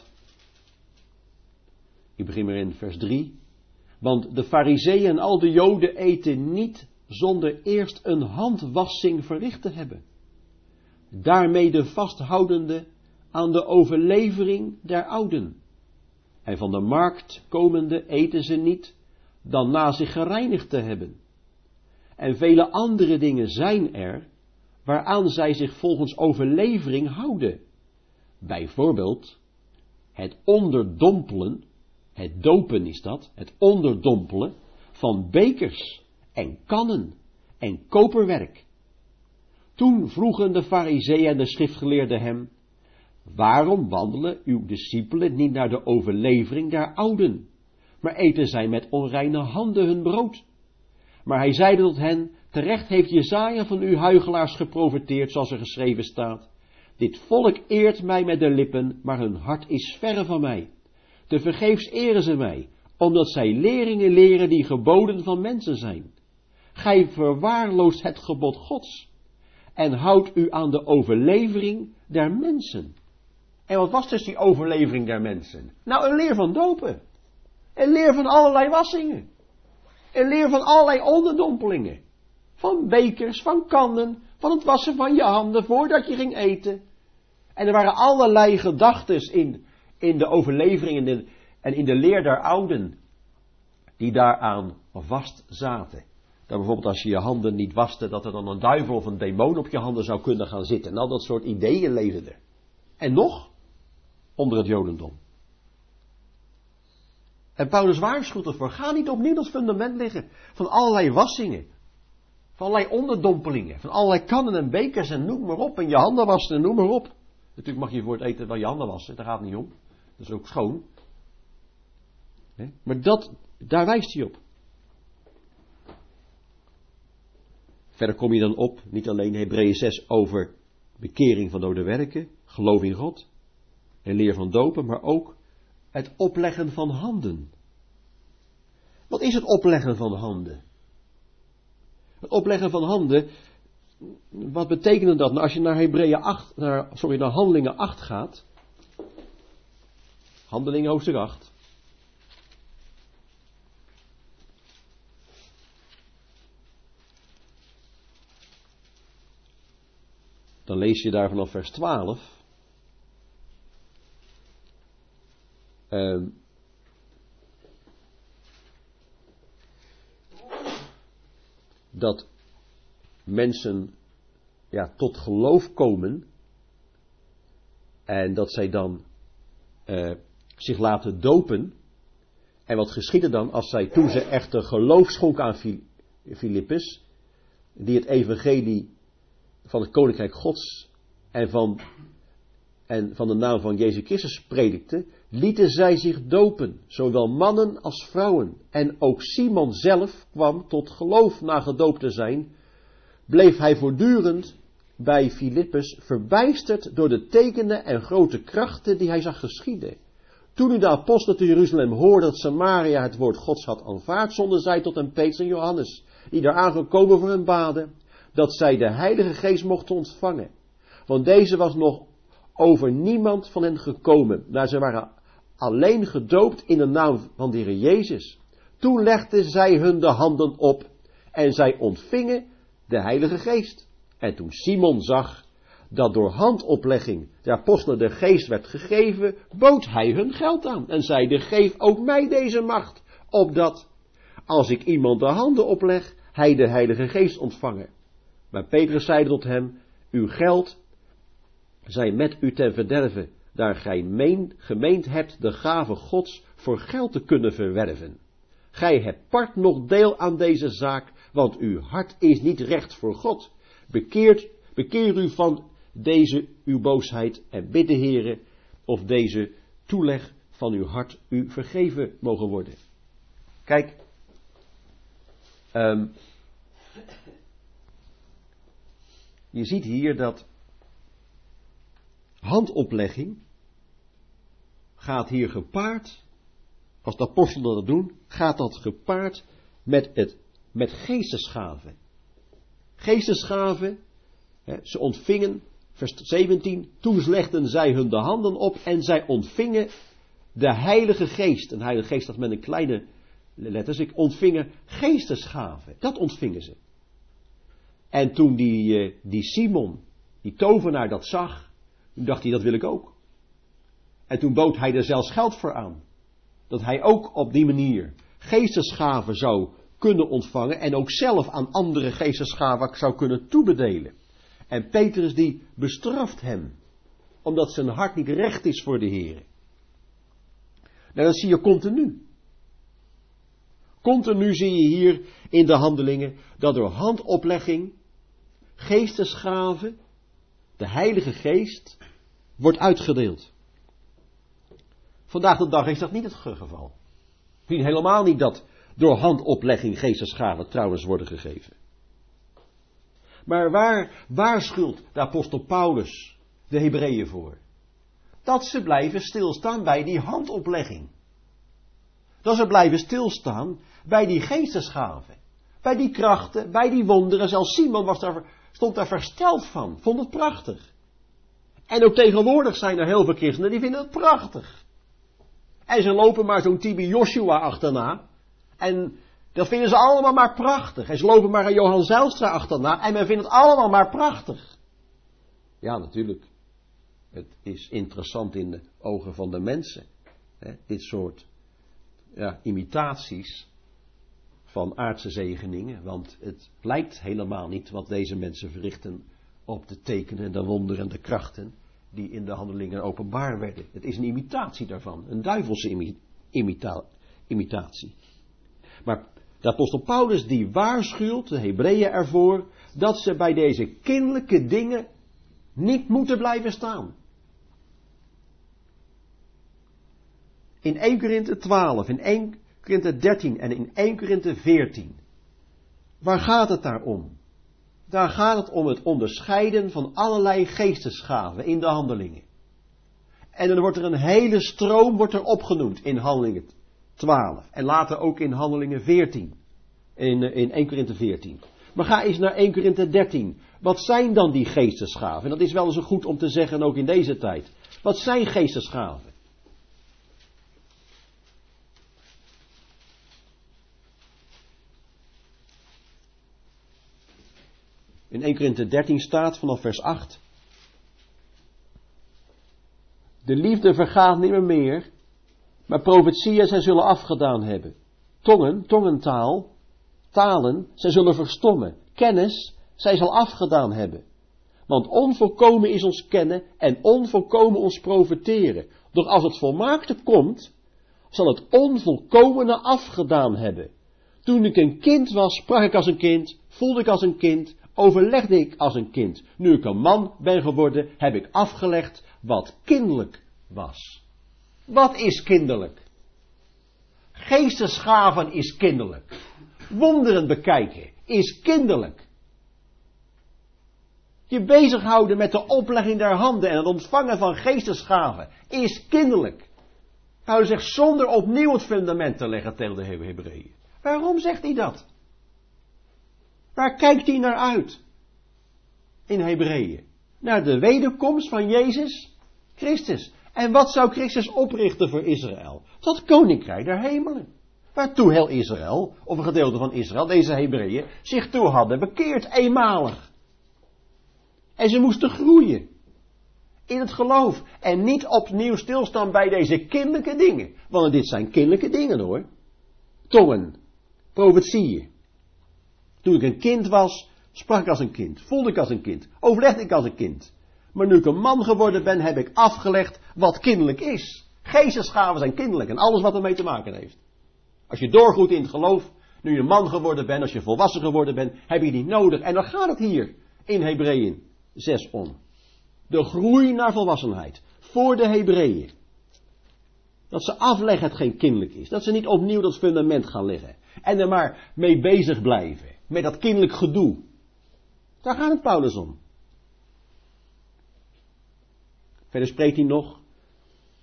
ik begin maar in vers drie. Want de Farizeeën en al de Joden eten niet zonder eerst een handwassing verricht te hebben. Daarmee vasthoudende aan de overlevering der ouden. En van de markt komende eten ze niet dan na zich gereinigd te hebben. En vele andere dingen zijn er waaraan zij zich volgens overlevering houden. Bijvoorbeeld het onderdompelen, het dopen is dat, het onderdompelen van bekers en kannen en koperwerk. Toen vroegen de Farizeeën en de schriftgeleerden hem, waarom wandelen uw discipelen niet naar de overlevering der ouden, maar eten zij met onreine handen hun brood? Maar hij zeide tot hen, terecht heeft Jesaja van u huichelaars geprofeteerd, zoals er geschreven staat. Dit volk eert mij met de lippen, maar hun hart is verre van mij. Te vergeefs eren ze mij, omdat zij leringen leren die geboden van mensen zijn. Gij verwaarloost het gebod Gods en houdt u aan de overlevering der mensen. En wat was dus die overlevering der mensen? Nou, een leer van dopen. Een leer van allerlei wassingen. Een leer van allerlei onderdompelingen. Van bekers, van kannen, van het wassen van je handen voordat je ging eten. En er waren allerlei gedachtes in, in de overlevering en, de, en in de leer der ouden die daaraan vast zaten. Dat bijvoorbeeld als je je handen niet waste, dat er dan een duivel of een demon op je handen zou kunnen gaan zitten. En al dat soort ideeën leefden er. En nog, onder het Jodendom. En Paulus waarschuwt ervoor, ga niet opnieuw dat fundament liggen van allerlei wassingen. Van allerlei onderdompelingen, van allerlei kannen en bekers en noem maar op. En je handen wassen en noem maar op. Natuurlijk mag je voor het eten wel je handen wassen, daar gaat het niet om. Dat is ook schoon. He? Maar dat, daar wijst hij op. Verder kom je dan op, niet alleen Hebreeën zes over bekering van dode werken, geloof in God en leer van dopen, maar ook het opleggen van handen. Wat is het opleggen van handen? Het opleggen van handen, wat betekent dat? Nou, als je naar Hebreeën acht, naar, sorry, naar Handelingen acht gaat, Handelingen hoofdstuk acht, dan lees je daar vanaf vers twaalf. Uh, dat mensen ja, tot geloof komen en dat zij dan uh, zich laten dopen. En wat geschiet er dan als zij, toen ze echter geloof schonken aan Filippus, die het evangelie van het koninkrijk Gods en van, en van de naam van Jezus Christus predikte, lieten zij zich dopen, zowel mannen als vrouwen. En ook Simon zelf kwam tot geloof na gedoopt te zijn, bleef hij voortdurend bij Filippus verbijsterd door de tekenen en grote krachten die hij zag geschieden. Toen nu de apostelen te Jeruzalem hoorden dat Samaria het woord Gods had aanvaard, zonden zij tot een Petrus en Johannes, die daar aangekomen voor hen baden, dat zij de Heilige Geest mochten ontvangen. Want deze was nog over niemand van hen gekomen, maar ze waren alleen gedoopt in de naam van de Heer Jezus. Toen legden zij hun de handen op en zij ontvingen de Heilige Geest. En toen Simon zag dat door handoplegging de apostelen de geest werd gegeven, bood hij hun geld aan en zeide, geef ook mij deze macht, opdat, als ik iemand de handen opleg, hij de Heilige Geest ontvangen. Maar Petrus zeide tot hem, uw geld zij met u ten verderve, daar gij meen, gemeend hebt de gave Gods voor geld te kunnen verwerven. Gij hebt part nog deel aan deze zaak, want uw hart is niet recht voor God. Bekeert, bekeer u van deze uw boosheid en bid de Heere of deze toeleg van uw hart u vergeven mogen worden. Kijk, um, je ziet hier dat handoplegging gaat hier gepaard, als de apostelen dat doen, gaat dat gepaard met, het, met geestesgaven. Geestesgaven, hè, ze ontvingen, vers zeventien, toen legden zij hun de handen op en zij ontvingen de Heilige Geest. Een Heilige Geest dat met een kleine letters, ik ontvingen geestesgaven. Dat ontvingen ze. En toen die, die Simon, die tovenaar dat zag, toen dacht hij, dat wil ik ook. En toen bood hij er zelfs geld voor aan. Dat hij ook op die manier geestesgaven zou kunnen ontvangen en ook zelf aan andere geestesgaven zou kunnen toebedelen. En Petrus die bestraft hem, omdat zijn hart niet recht is voor de Heer. Nou, dat zie je continu. Continu zie je hier in de handelingen dat door handoplegging, geestesgaven, de Heilige Geest, wordt uitgedeeld. Vandaag de dag is dat niet het geval. Niet helemaal niet dat door handoplegging geestesgaven trouwens worden gegeven. Maar waar waarschuwt de apostel Paulus de Hebreeën voor? Dat ze blijven stilstaan bij die handoplegging. Dat ze blijven stilstaan bij die geestesgaven. Bij die krachten, bij die wonderen. Zelfs Simon was daar, stond daar versteld van. Vond het prachtig. En ook tegenwoordig zijn er heel veel christenen die vinden het prachtig. En ze lopen maar zo'n Tibi Joshua achterna. En dat vinden ze allemaal maar prachtig. En ze lopen maar aan Johan Zijlstra achterna. En men vindt het allemaal maar prachtig. Ja, natuurlijk. Het is interessant in de ogen van de mensen. Hè, dit soort ja, imitaties van aardse zegeningen. Want het lijkt helemaal niet wat deze mensen verrichten op de tekenen, de wonderen en de krachten die in de handelingen openbaar werden. Het is een imitatie daarvan. Een duivelse imi- imita- imitatie. Maar de apostel Paulus die waarschuwt de Hebreeën ervoor dat ze bij deze kinderlijke dingen niet moeten blijven staan. In Eerste Korinthe twaalf, in Eerste Korinthe dertien en in Eerste Korinthe veertien. Waar gaat het daar om? Daar gaat het om het onderscheiden van allerlei geestesgaven in de handelingen. En dan wordt er een hele stroom wordt er opgenoemd in Handelingen twaalf. En later ook in Handelingen veertien. In, in Eerste Korinthe veertien. Maar ga eens naar Eerste Korinthe dertien. Wat zijn dan die geestesgaven? En dat is wel eens goed om te zeggen ook in deze tijd. Wat zijn geestesgaven? In Eerste Korinthe dertien staat vanaf vers acht. De liefde vergaat niet meer meer, maar profetieën zij zullen afgedaan hebben. Tongen, tongentaal, talen, zij zullen verstommen. Kennis, zij zal afgedaan hebben. Want onvolkomen is ons kennen en onvolkomen ons profeteren. Doch als het volmaakte komt, zal het onvolkomene afgedaan hebben. Toen ik een kind was, sprak ik als een kind, voelde ik als een kind, overlegde ik als een kind. Nu ik een man ben geworden, heb ik afgelegd wat kinderlijk was. Wat is kinderlijk? Geestesgaven is kinderlijk. Wonderen bekijken is kinderlijk. Je bezighouden met de oplegging der handen en het ontvangen van geestesgaven is kinderlijk. Nou, hij zegt zonder opnieuw het fundament te leggen tegen de Hebreeën. Waarom zegt hij dat? Waar kijkt hij naar uit? In Hebreeën. Naar de wederkomst van Jezus Christus. En wat zou Christus oprichten voor Israël? Tot koninkrijk der hemelen. Waartoe heel Israël, of een gedeelte van Israël, deze Hebreeën, zich toe hadden bekeerd eenmalig. En ze moesten groeien. In het geloof. En niet opnieuw stilstaan bij deze kinderlijke dingen. Want dit zijn kinderlijke dingen hoor. Tongen. Profetieën. Toen ik een kind was, sprak ik als een kind. Voelde ik als een kind. Overlegde ik als een kind. Maar nu ik een man geworden ben, heb ik afgelegd wat kinderlijk is. Geestesgaven zijn kinderlijk en alles wat ermee te maken heeft. Als je doorgroeit in het geloof, nu je een man geworden bent, als je volwassen geworden bent, heb je die nodig. En dan gaat het hier in Hebreeën zes om. De groei naar volwassenheid. Voor de Hebreeën. Dat ze afleggen hetgeen kinderlijk is. Dat ze niet opnieuw dat fundament gaan leggen. En er maar mee bezig blijven. Met dat kinderlijk gedoe. Daar gaat het Paulus om. Verder spreekt hij nog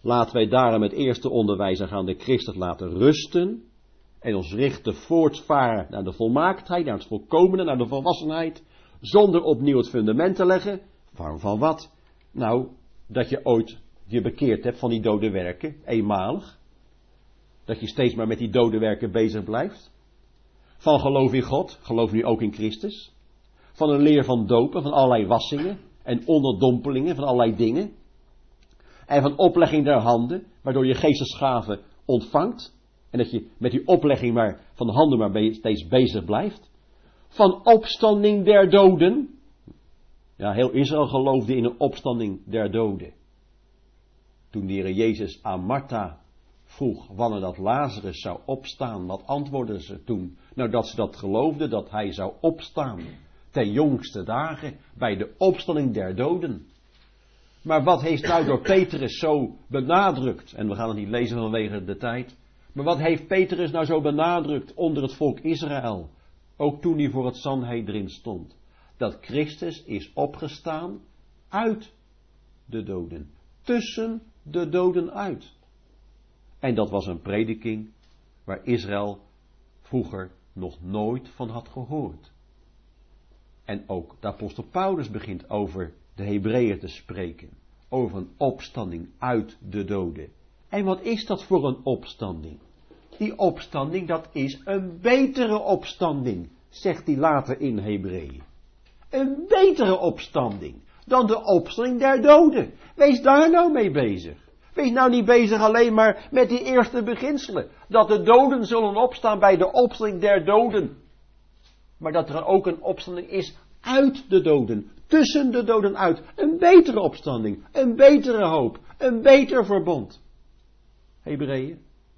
Laten wij daarom het eerste onderwijs aangaande Christus laten rusten en ons richten voortvaren naar de volmaaktheid, naar het volkomene, naar de volwassenheid, zonder opnieuw het fundament te leggen. Van, van wat? Nou, dat je ooit je bekeerd hebt van die dode werken, eenmalig. Dat je steeds maar met die dode werken bezig blijft. Van geloof in God, geloof nu ook in Christus. Van een leer van dopen, van allerlei wassingen en onderdompelingen van allerlei dingen. En van oplegging der handen, waardoor je geestesgaven ontvangt. En dat je met die oplegging maar van de handen maar be- steeds bezig blijft. Van opstanding der doden. Ja, heel Israël geloofde in een opstanding der doden. Toen de Heer Jezus aan Martha vroeg wanneer dat Lazarus zou opstaan, wat antwoordden ze toen? Nou, dat ze dat geloofden, dat hij zou opstaan ten jongste dagen bij de opstanding der doden. Maar wat heeft nou door Petrus zo benadrukt? En we gaan het niet lezen vanwege de tijd. Maar wat heeft Petrus nou zo benadrukt onder het volk Israël? Ook toen hij voor het Sanhedrin stond. Dat Christus is opgestaan uit de doden. Tussen de doden uit. En dat was een prediking waar Israël vroeger nog nooit van had gehoord. En ook de apostel Paulus begint over de Hebreeën te spreken. Over een opstanding uit de doden. En wat is dat voor een opstanding? Die opstanding, dat is een betere opstanding, zegt hij later in Hebreeën. Een betere opstanding dan de opstanding der doden. Wees daar nou mee bezig. Wees nou niet bezig alleen maar met die eerste beginselen. Dat de doden zullen opstaan bij de opstanding der doden. Maar dat er ook een opstanding is uit de doden. Tussen de doden uit. Een betere opstanding. Een betere hoop. Een beter verbond. Hebreeën.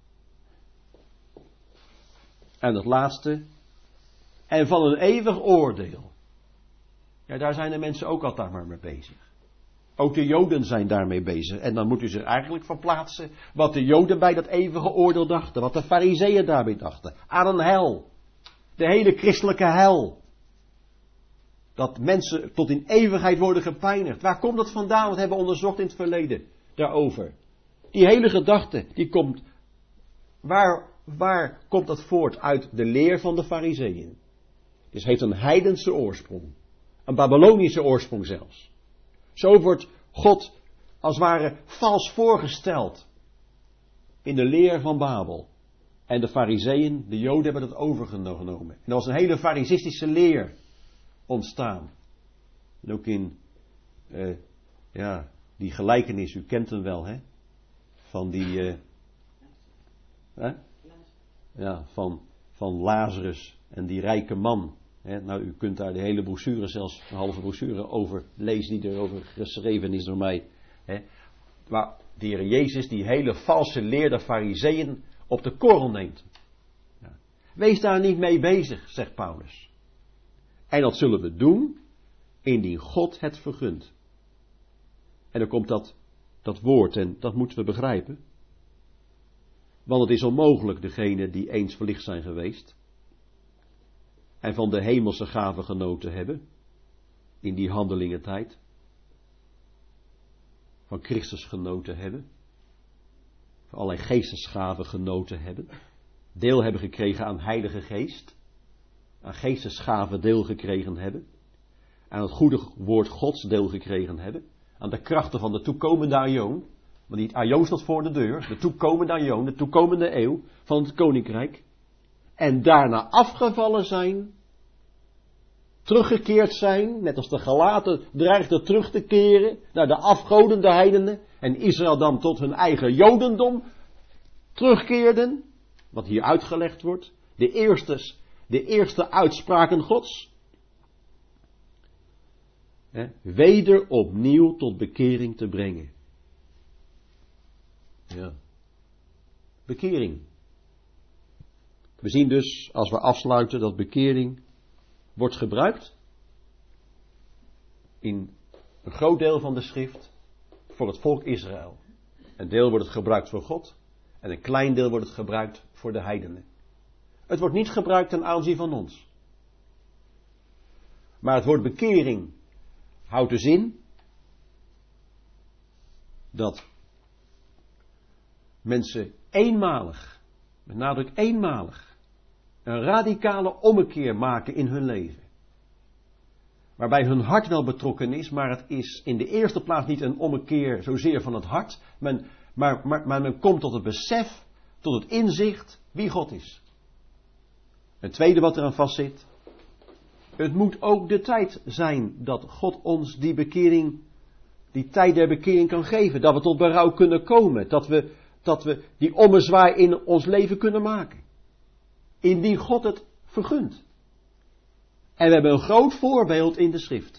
En het laatste. En van een eeuwig oordeel. Ja, daar zijn de mensen ook altijd maar mee bezig. Ook de Joden zijn daarmee bezig. En dan moet u zich eigenlijk verplaatsen wat de Joden bij dat eeuwige oordeel dachten. Wat de Farizeeën daarbij dachten. Aan een hel. De hele christelijke hel. Dat mensen tot in eeuwigheid worden gepijnigd. Waar komt dat vandaan? Wat hebben we onderzocht in het verleden daarover. Die hele gedachte, die komt... Waar, waar komt dat voort? Uit de leer van de Farizeeën. Dus het heeft een heidense oorsprong. Een Babylonische oorsprong zelfs. Zo wordt God als het ware vals voorgesteld in de leer van Babel. En de Farizeeën, de Joden hebben dat overgenomen. En er was een hele farizistische leer ontstaan. En ook in uh, ja, die gelijkenis, u kent hem wel, hè? Van die uh, hè? Ja, van, van Lazarus en die rijke man. Hè? Nou, u kunt daar de hele brochure, zelfs een halve brochure over lezen die erover geschreven is door mij. Hè? Waar de Heer Jezus die hele valse leer der Farizeeën op de korrel neemt. Ja. Wees daar niet mee bezig, zegt Paulus. En dat zullen we doen, indien God het vergunt. En dan komt dat, dat woord, en dat moeten we begrijpen. Want het is onmogelijk degenen die eens verlicht zijn geweest, en van de hemelse gaven genoten hebben, in die handelingentijd, van Christus genoten hebben, van allerlei geestesgaven genoten hebben, deel hebben gekregen aan Heilige Geest, aan geestesgaven deel gekregen hebben, aan het goede woord Gods deel gekregen hebben, aan de krachten van de toekomende aion, want die aion staat voor de deur, de toekomende aion, de toekomende eeuw van het koninkrijk, en daarna afgevallen zijn, teruggekeerd zijn, net als de Galaten dreigden terug te keren naar de afgoden, de heidenen, en Israël dan tot hun eigen jodendom terugkeerden, wat hier uitgelegd wordt, de eerste, de eerste uitspraken Gods, hè, weder opnieuw tot bekering te brengen. Ja. Bekering. We zien dus, als we afsluiten, dat bekering wordt gebruikt in een groot deel van de schrift voor het volk Israël. Een deel wordt het gebruikt voor God en een klein deel wordt het gebruikt voor de heidenen. Het wordt niet gebruikt ten aanzien van ons. Maar het woord bekering houdt dus in dat mensen eenmalig, met nadruk eenmalig, een radicale ommekeer maken in hun leven. Waarbij hun hart wel betrokken is, maar het is in de eerste plaats niet een ommekeer zozeer van het hart, men, maar, maar, maar men komt tot het besef, tot het inzicht wie God is. Het tweede wat eraan vastzit, het moet ook de tijd zijn dat God ons die bekering, die tijd der bekering kan geven. Dat we tot berouw kunnen komen. Dat we, dat we die ommezwaai in ons leven kunnen maken. Indien God het vergunt. En we hebben een groot voorbeeld in de schrift.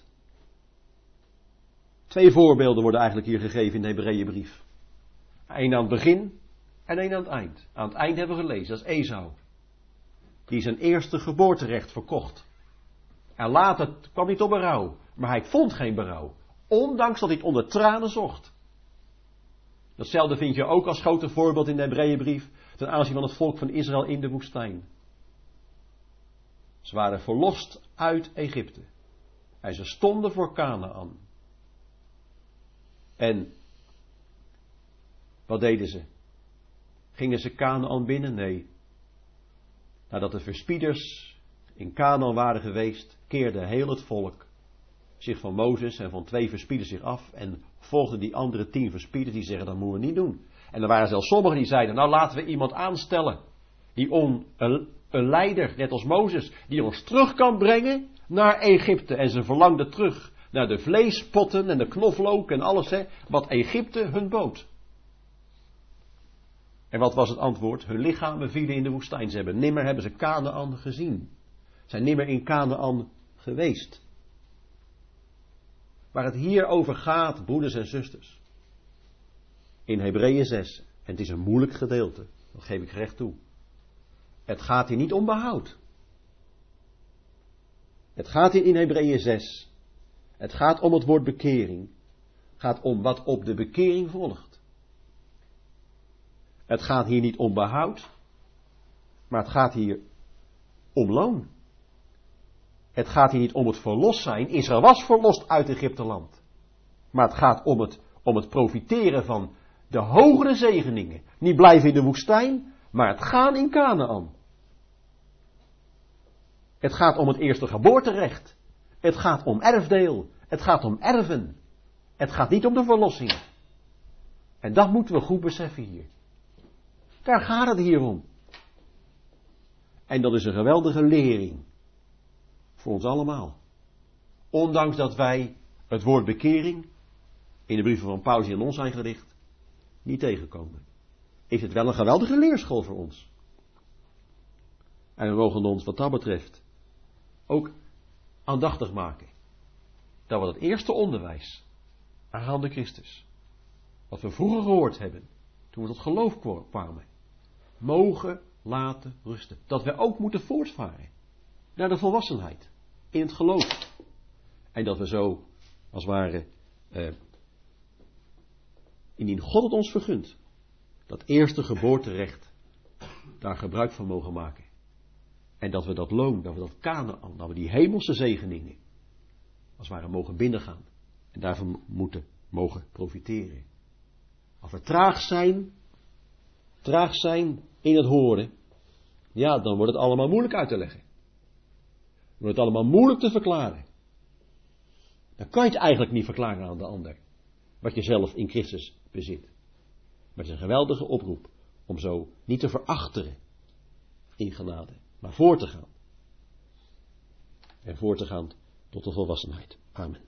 Twee voorbeelden worden eigenlijk hier gegeven in de Hebreeënbrief. Eén aan het begin en één aan het eind. Aan het eind hebben we gelezen, dat is Esau. Die zijn eerste geboorterecht verkocht. En later kwam hij tot berouw. Maar hij vond geen berouw. Ondanks dat hij het onder tranen zocht. Datzelfde vind je ook als grote voorbeeld in de Hebreeënbrief ten aanzien van het volk van Israël in de woestijn. Ze waren verlost uit Egypte. En ze stonden voor Kanaan. En wat deden ze? Gingen ze Kanaan binnen? Nee. Nadat de verspieders in Kanaan waren geweest, keerde heel het volk zich van Mozes en van twee verspieders zich af en volgden die andere tien verspieders die zeggen, dat moeten we niet doen. En er waren zelfs sommigen die zeiden, nou laten we iemand aanstellen, die on, een, een leider, net als Mozes, die ons terug kan brengen naar Egypte. En ze verlangden terug naar de vleespotten en de knoflook en alles, hè, wat Egypte hun bood. En wat was het antwoord? Hun lichamen vielen in de woestijn. Ze hebben nimmer hebben ze Kanaan gezien. Zijn nimmer in Kanaan geweest. Waar het hier over gaat, broeders en zusters. In Hebreeën zes. En het is een moeilijk gedeelte. Dat geef ik recht toe. Het gaat hier niet om behoud. Het gaat hier in Hebreeën zes. Het gaat om het woord bekering. Het gaat om wat op de bekering volgt. Het gaat hier niet om behoud. Maar het gaat hier om loon. Het gaat hier niet om het verlost zijn. Israël was verlost uit Egypteland. Maar het gaat om het, om het profiteren van de hogere zegeningen. Niet blijven in de woestijn, maar het gaan in Kanaan. Het gaat om het eerste geboorterecht. Het gaat om erfdeel. Het gaat om erven. Het gaat niet om de verlossing. En dat moeten we goed beseffen hier. Daar gaat het hier om. En dat is een geweldige lering. Voor ons allemaal. Ondanks dat wij het woord bekering in de brieven van Paulus die aan ons zijn gericht niet tegenkomen. Is het wel een geweldige leerschool voor ons. En we mogen ons wat dat betreft ook aandachtig maken. Dat we het eerste onderwijs aangaande Christus, wat we vroeger gehoord hebben, toen we tot geloof kwamen, mogen laten rusten. Dat we ook moeten voortvaren naar de volwassenheid in het geloof. En dat we zo, als het ware, eh, indien God het ons vergunt, dat eerste geboorterecht daar gebruik van mogen maken. En dat we dat loon, dat we dat Kanaan, dat we die hemelse zegeningen, als het ware, mogen binnengaan. En daarvan moeten mogen profiteren. Als we traag zijn, traag zijn in het horen, ja, dan wordt het allemaal moeilijk uit te leggen. Dan wordt het allemaal moeilijk te verklaren. Dan kan je het eigenlijk niet verklaren aan de ander, wat je zelf in Christus bezit. Maar het is een geweldige oproep om zo niet te verachteren in genade, maar voor te gaan. En voor te gaan tot de volwassenheid. Amen.